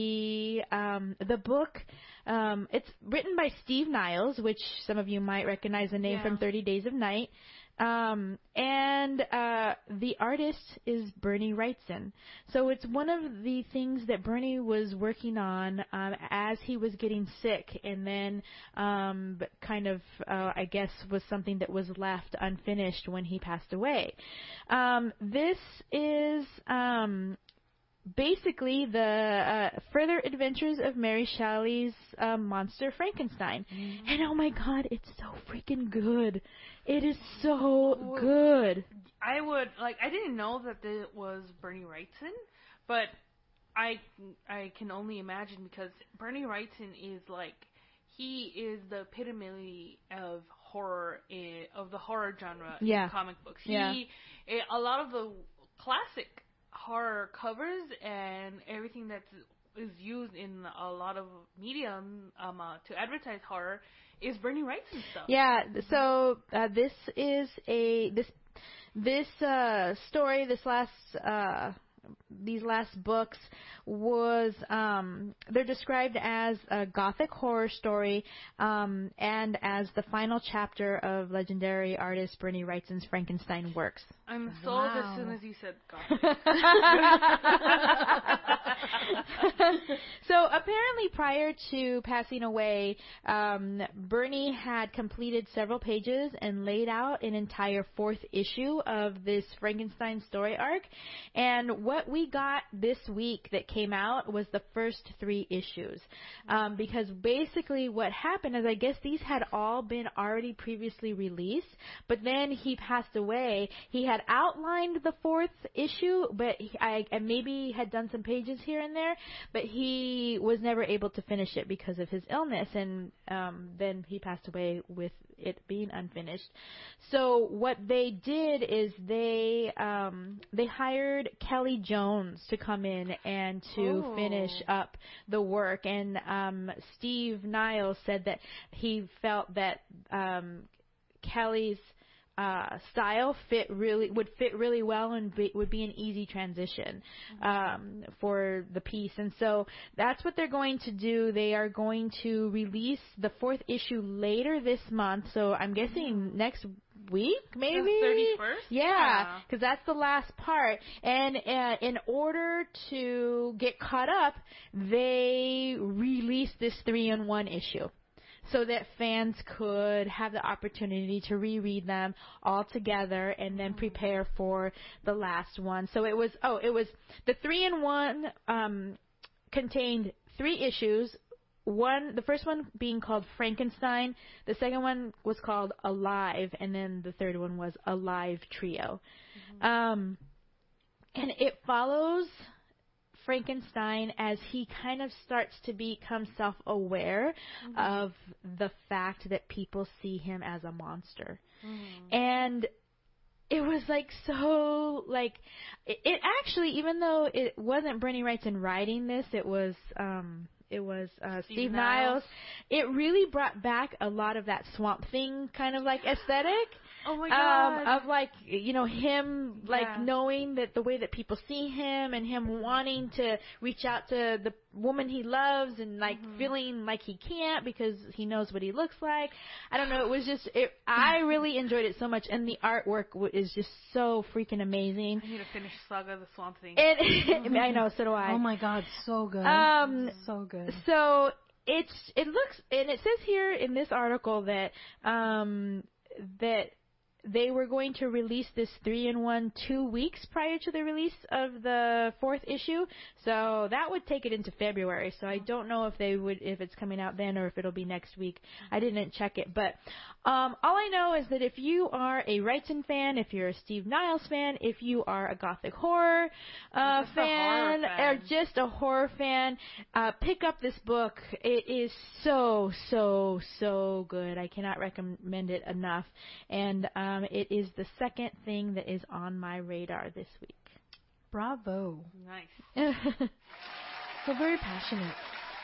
the um, the book. Um, it's written by Steve Niles, which some of you might recognize the name yeah. from thirty Days of Night. Um, and uh, the artist is Bernie Wrightson. So it's one of the things that Bernie was working on um, as he was getting sick, and then um, kind of, uh, I guess, was something that was left unfinished when he passed away. Um, this is... Um, Basically, the uh, further adventures of Mary Shelley's uh, monster Frankenstein. Mm-hmm. And oh my god, it's so freaking good. It is so good. I would, like, I didn't know that it was Bernie Wrightson, but I, I can only imagine because Bernie Wrightson is like, he is the epitome of horror, in, of the horror genre yeah. in comic books. Yeah. He, a lot of the classic horror covers and everything that is used in a lot of media um, uh, to advertise horror is Bernie Wrightson stuff. Yeah, so uh, this is a this this uh, story, this last uh, these last books was um, they're described as a gothic horror story um, and as the final chapter of legendary artist Bernie Wrightson's Frankenstein works. I'm sold Wow. as soon as you said gothic. So apparently prior to passing away, um, Bernie had completed several pages and laid out an entire fourth issue of this Frankenstein story arc. And what we got this week that came out was the first three issues. Um, because basically what happened is I guess these had all been already previously released, but then he passed away. He had outlined the fourth issue, but he, I, I maybe had done some pages here and there, but he was never able to finish it because of his illness, and um, then he passed away with it being unfinished. So what they did is they um, they hired Kelly Jones to come in and to Oh. finish up the work, and um, Steve Niles said that he felt that um, Kelly's uh, style fit really would fit really well and be, would be an easy transition um, for the piece. And so that's what they're going to do. They are going to release the fourth issue later this month. So I'm guessing next week, maybe The thirty-first? Yeah, because that's the last part. And uh, in order to get caught up, they released this three-in-one issue, so that fans could have the opportunity to reread them all together and then prepare for the last one. So it was, oh, it was, the three-in-one um, contained three issues. One, the first one being called Frankenstein, the second one was called Alive, and then the third one was Alive Trio. Mm-hmm. Um, and it follows Frankenstein as he kind of starts to become self-aware mm-hmm. of the fact that people see him as a monster. Mm-hmm. And it was like so, like, it, it actually, even though it wasn't Bernie Wrightson writing this, it was, um, it was uh, Steve, Steve Niles. Niles. It really brought back a lot of that Swamp Thing kind of like aesthetic. Oh my god! Um, of like, you know, him like yeah. knowing that the way that people see him and him wanting to reach out to the woman he loves and like mm-hmm. feeling like he can't because he knows what he looks like. I don't know. It was just, it, I really enjoyed it so much, and the artwork w- is just so freaking amazing. I need to finish Saga of the Swamp Thing. And mm-hmm. I know, so do I. Oh my god, so good. Um, so good. So it's it looks, and it says here in this article that um that. They were going to release this three-in-one two weeks prior to the release of the fourth issue, so that would take it into February. So I don't know if they would, if it's coming out then or if it'll be next week. I didn't check it, but um, all I know is that if you are a Wrightson fan, if you're a Steve Niles fan, if you are a gothic horror, uh, fan, horror fan or just a horror fan, uh, pick up this book. It is so so so good. I cannot recommend it enough, and um, Um, it is the second thing that is on my radar this week. Bravo. Nice. So very passionate.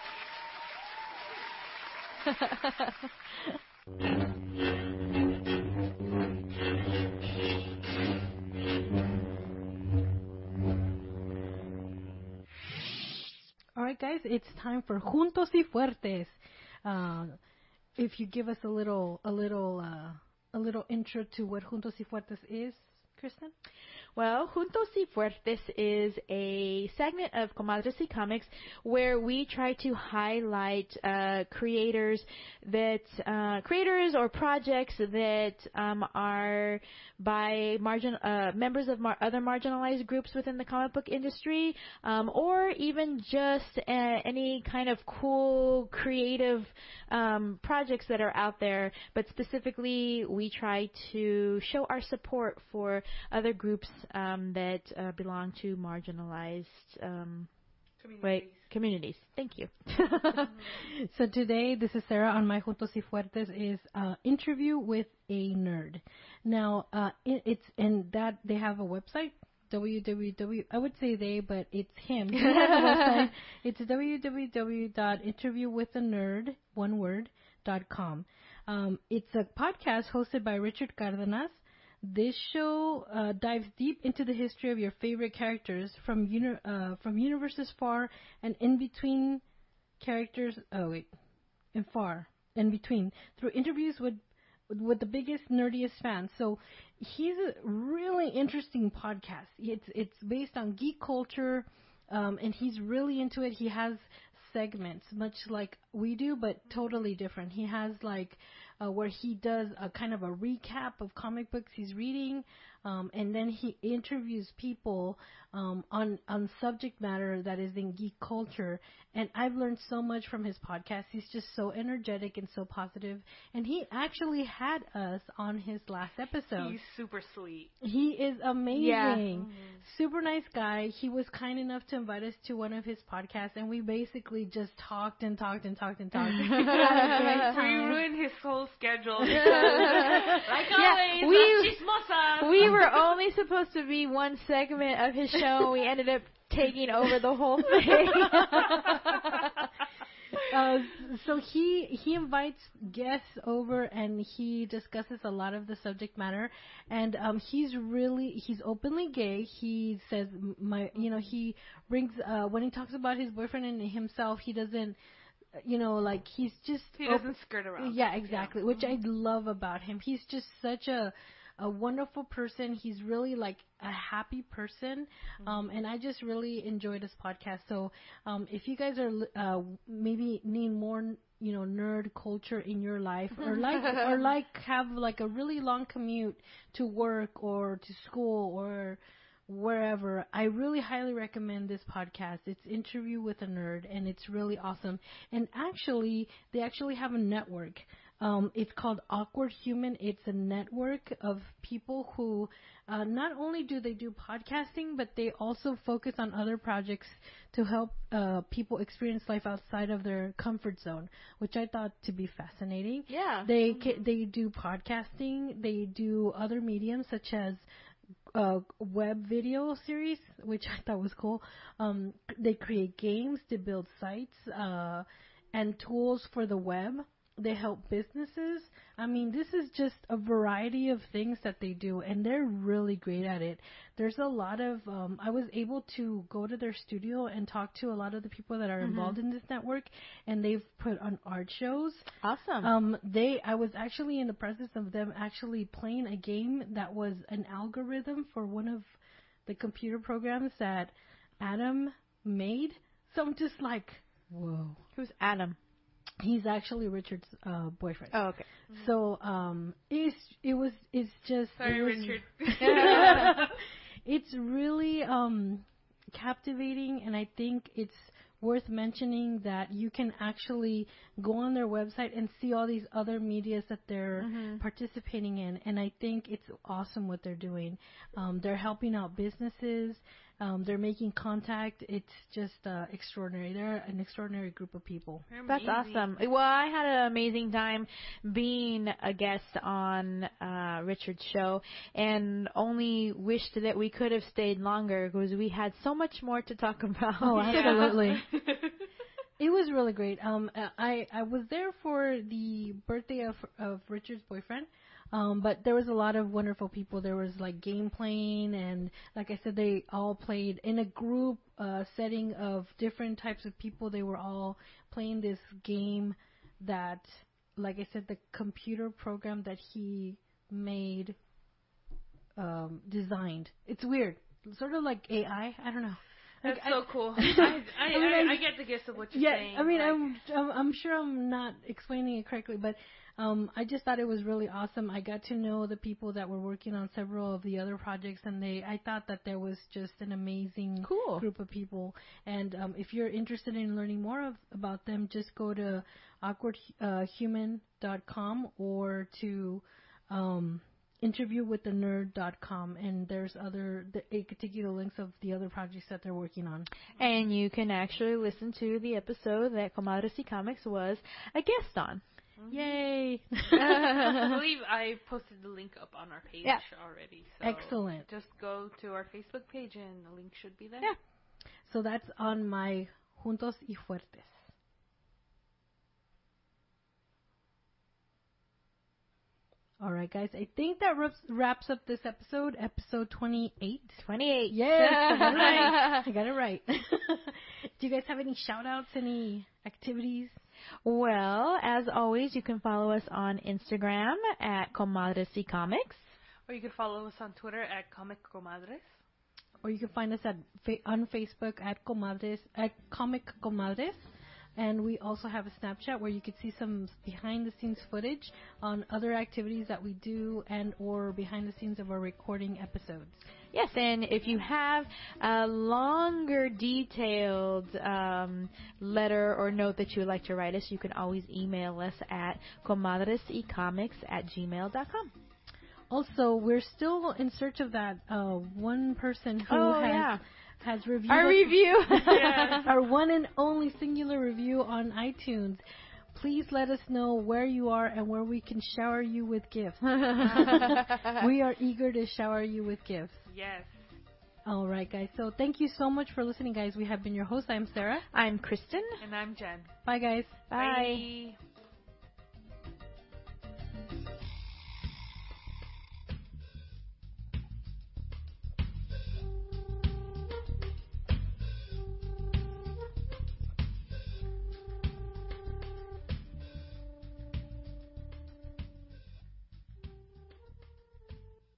All right, guys, it's time for Juntos y Fuertes. Uh, if you give us a little, a little, uh, a little intro to what Juntos y Fuertes is, Kristen? Well, Juntos y Fuertes is a segment of Comadres y Comics where we try to highlight uh, creators that uh, creators or projects that um, are by margin uh, members of mar- other marginalized groups within the comic book industry, um, or even just uh, any kind of cool creative um, projects that are out there. But specifically, we try to show our support for other groups um, that uh, belong to marginalized um, Communities. wait, communities. Thank you. So today, this is Sarah on my Juntos y Fuertes is uh, interview with a nerd. Now, uh, it, it's and that they have a website. www. I would say they, but it's him. He has a website. It's www dot interview with a nerd one word dot com. Um, it's a podcast hosted by Richard Cardenas. This show uh, dives deep into the history of your favorite characters from uni- uh, from universes far and in between characters. Oh wait, and far in between through interviews with with the biggest nerdiest fans. So he's a really interesting podcast. It's it's based on geek culture, um, and he's really into it. He has segments much like we do, but totally different. He has like uh, where he does a kind of a recap of comic books he's reading, um, and then he interviews people um, on on subject matter that is in geek culture. And I've learned so much from his podcast. He's just so energetic and so positive. And he actually had us on his last episode. He's super sweet. He is amazing. Yeah. Mm-hmm. Super nice guy. He was kind enough to invite us to one of his podcasts, and we basically just talked and talked and talked and talked. We ruined his whole schedule because, like Yeah, always, we- chismosa. We were only supposed to be one segment of his show, and we ended up taking over the whole thing. uh, so he he invites guests over and he discusses a lot of the subject matter, and um, he's really he's openly gay. He says my you know he brings uh, when he talks about his boyfriend and himself, he doesn't you know like he's just He doesn't skirt around. Yeah, exactly, Yeah. which I love about him. He's just such a a wonderful person. He's really like a happy person. Um, and I just really enjoyed this podcast. So, um, if you guys are, uh, maybe need more, you know, nerd culture in your life or like, or like have like a really long commute to work or to school or wherever, I really highly recommend this podcast. It's Interview with a Nerd, and it's really awesome. And actually, they actually have a network. Um, it's called Awkward Human. It's a network of people who uh, not only do they do podcasting, but they also focus on other projects to help uh, people experience life outside of their comfort zone, which I thought to be fascinating. Yeah. They ca- they do podcasting. They do other mediums such as uh, web video series, which I thought was cool. Um, they create games to build sites uh, and tools for the web. They help businesses. I mean, this is just a variety of things that they do, and they're really great at it. There's a lot of, um, I was able to go to their studio and talk to a lot of the people that are Mm-hmm. involved in this network, and they've put on art shows. Awesome. Um, they, I was actually in the presence of them actually playing a game that was an algorithm for one of the computer programs that Adam made. So I'm just like, whoa. Who's Adam? He's actually Richard's uh, boyfriend. Oh, okay. So um, it's it was it's just Sorry, it was, Richard. It's really um, captivating, and I think it's worth mentioning that you can actually go on their website and see all these other medias that they're Mm-hmm. participating in, and I think it's awesome what they're doing. Um, they're helping out businesses. Um, they're making contact. It's just uh, extraordinary. They're an extraordinary group of people. That's awesome. Well, I had an amazing time being a guest on uh, Richard's show, and only wished that we could have stayed longer because we had so much more to talk about. Oh, Yeah. absolutely. It was really great. Um, I I was there for the birthday of of Richard's boyfriend. Um, but there was a lot of wonderful people. There was like game playing, and like I said, they all played in a group uh, setting of different types of people. They were all playing this game that, like I said, the computer program that he made, um, designed. It's weird, sort of like A I. I don't know. That's Like, so I- cool. I, I, I mean, I, I- I get the gist of what you're yeah, saying. I mean, like, I'm, I'm I'm sure I'm not explaining it correctly, but um, I just thought it was really awesome. I got to know the people that were working on several of the other projects, and they I thought that there was just an amazing Cool. group of people. And um, if you're interested in learning more of, about them, just go to awkward human dot com or to um, interview with the nerd dot com, and there's other the, it could take you the links of the other projects that they're working on. And you can actually listen to the episode that Comadres y Comics was a guest on. Yay! I believe I posted the link up on our page Yeah. already. So Excellent. Just go to our Facebook page and the link should be there. Yeah. So that's on my Juntos y Fuertes. All right, guys. I think that wraps, wraps up this episode, episode twenty-eight. twenty-eight. Yes, I got it right. I got it right. Do you guys have any shout-outs, any activities? Well, as always, you can follow us on Instagram at Comadres y Comics. Or you can follow us on Twitter at Comic Comadres. Or you can find us at fa- on Facebook at Comadres, at Comic Comadres. And we also have a Snapchat where you can see some behind-the-scenes footage on other activities that we do and or behind the scenes of our recording episodes. Yes, and if you have a longer, detailed um, letter or note that you would like to write us, you can always email us at comadresycomics at gmail dot com. Also, we're still in search of that uh, one person who oh, has... yeah. has reviewed our us, review, yeah. our one and only singular review on iTunes. Please let us know where you are and where we can shower you with gifts. We are eager to shower you with gifts. Yes. All right, guys. So thank you so much for listening, guys. We have been your host. I'm Sarah. I'm Kristen. And I'm Jen. Bye, guys. Bye. Bye.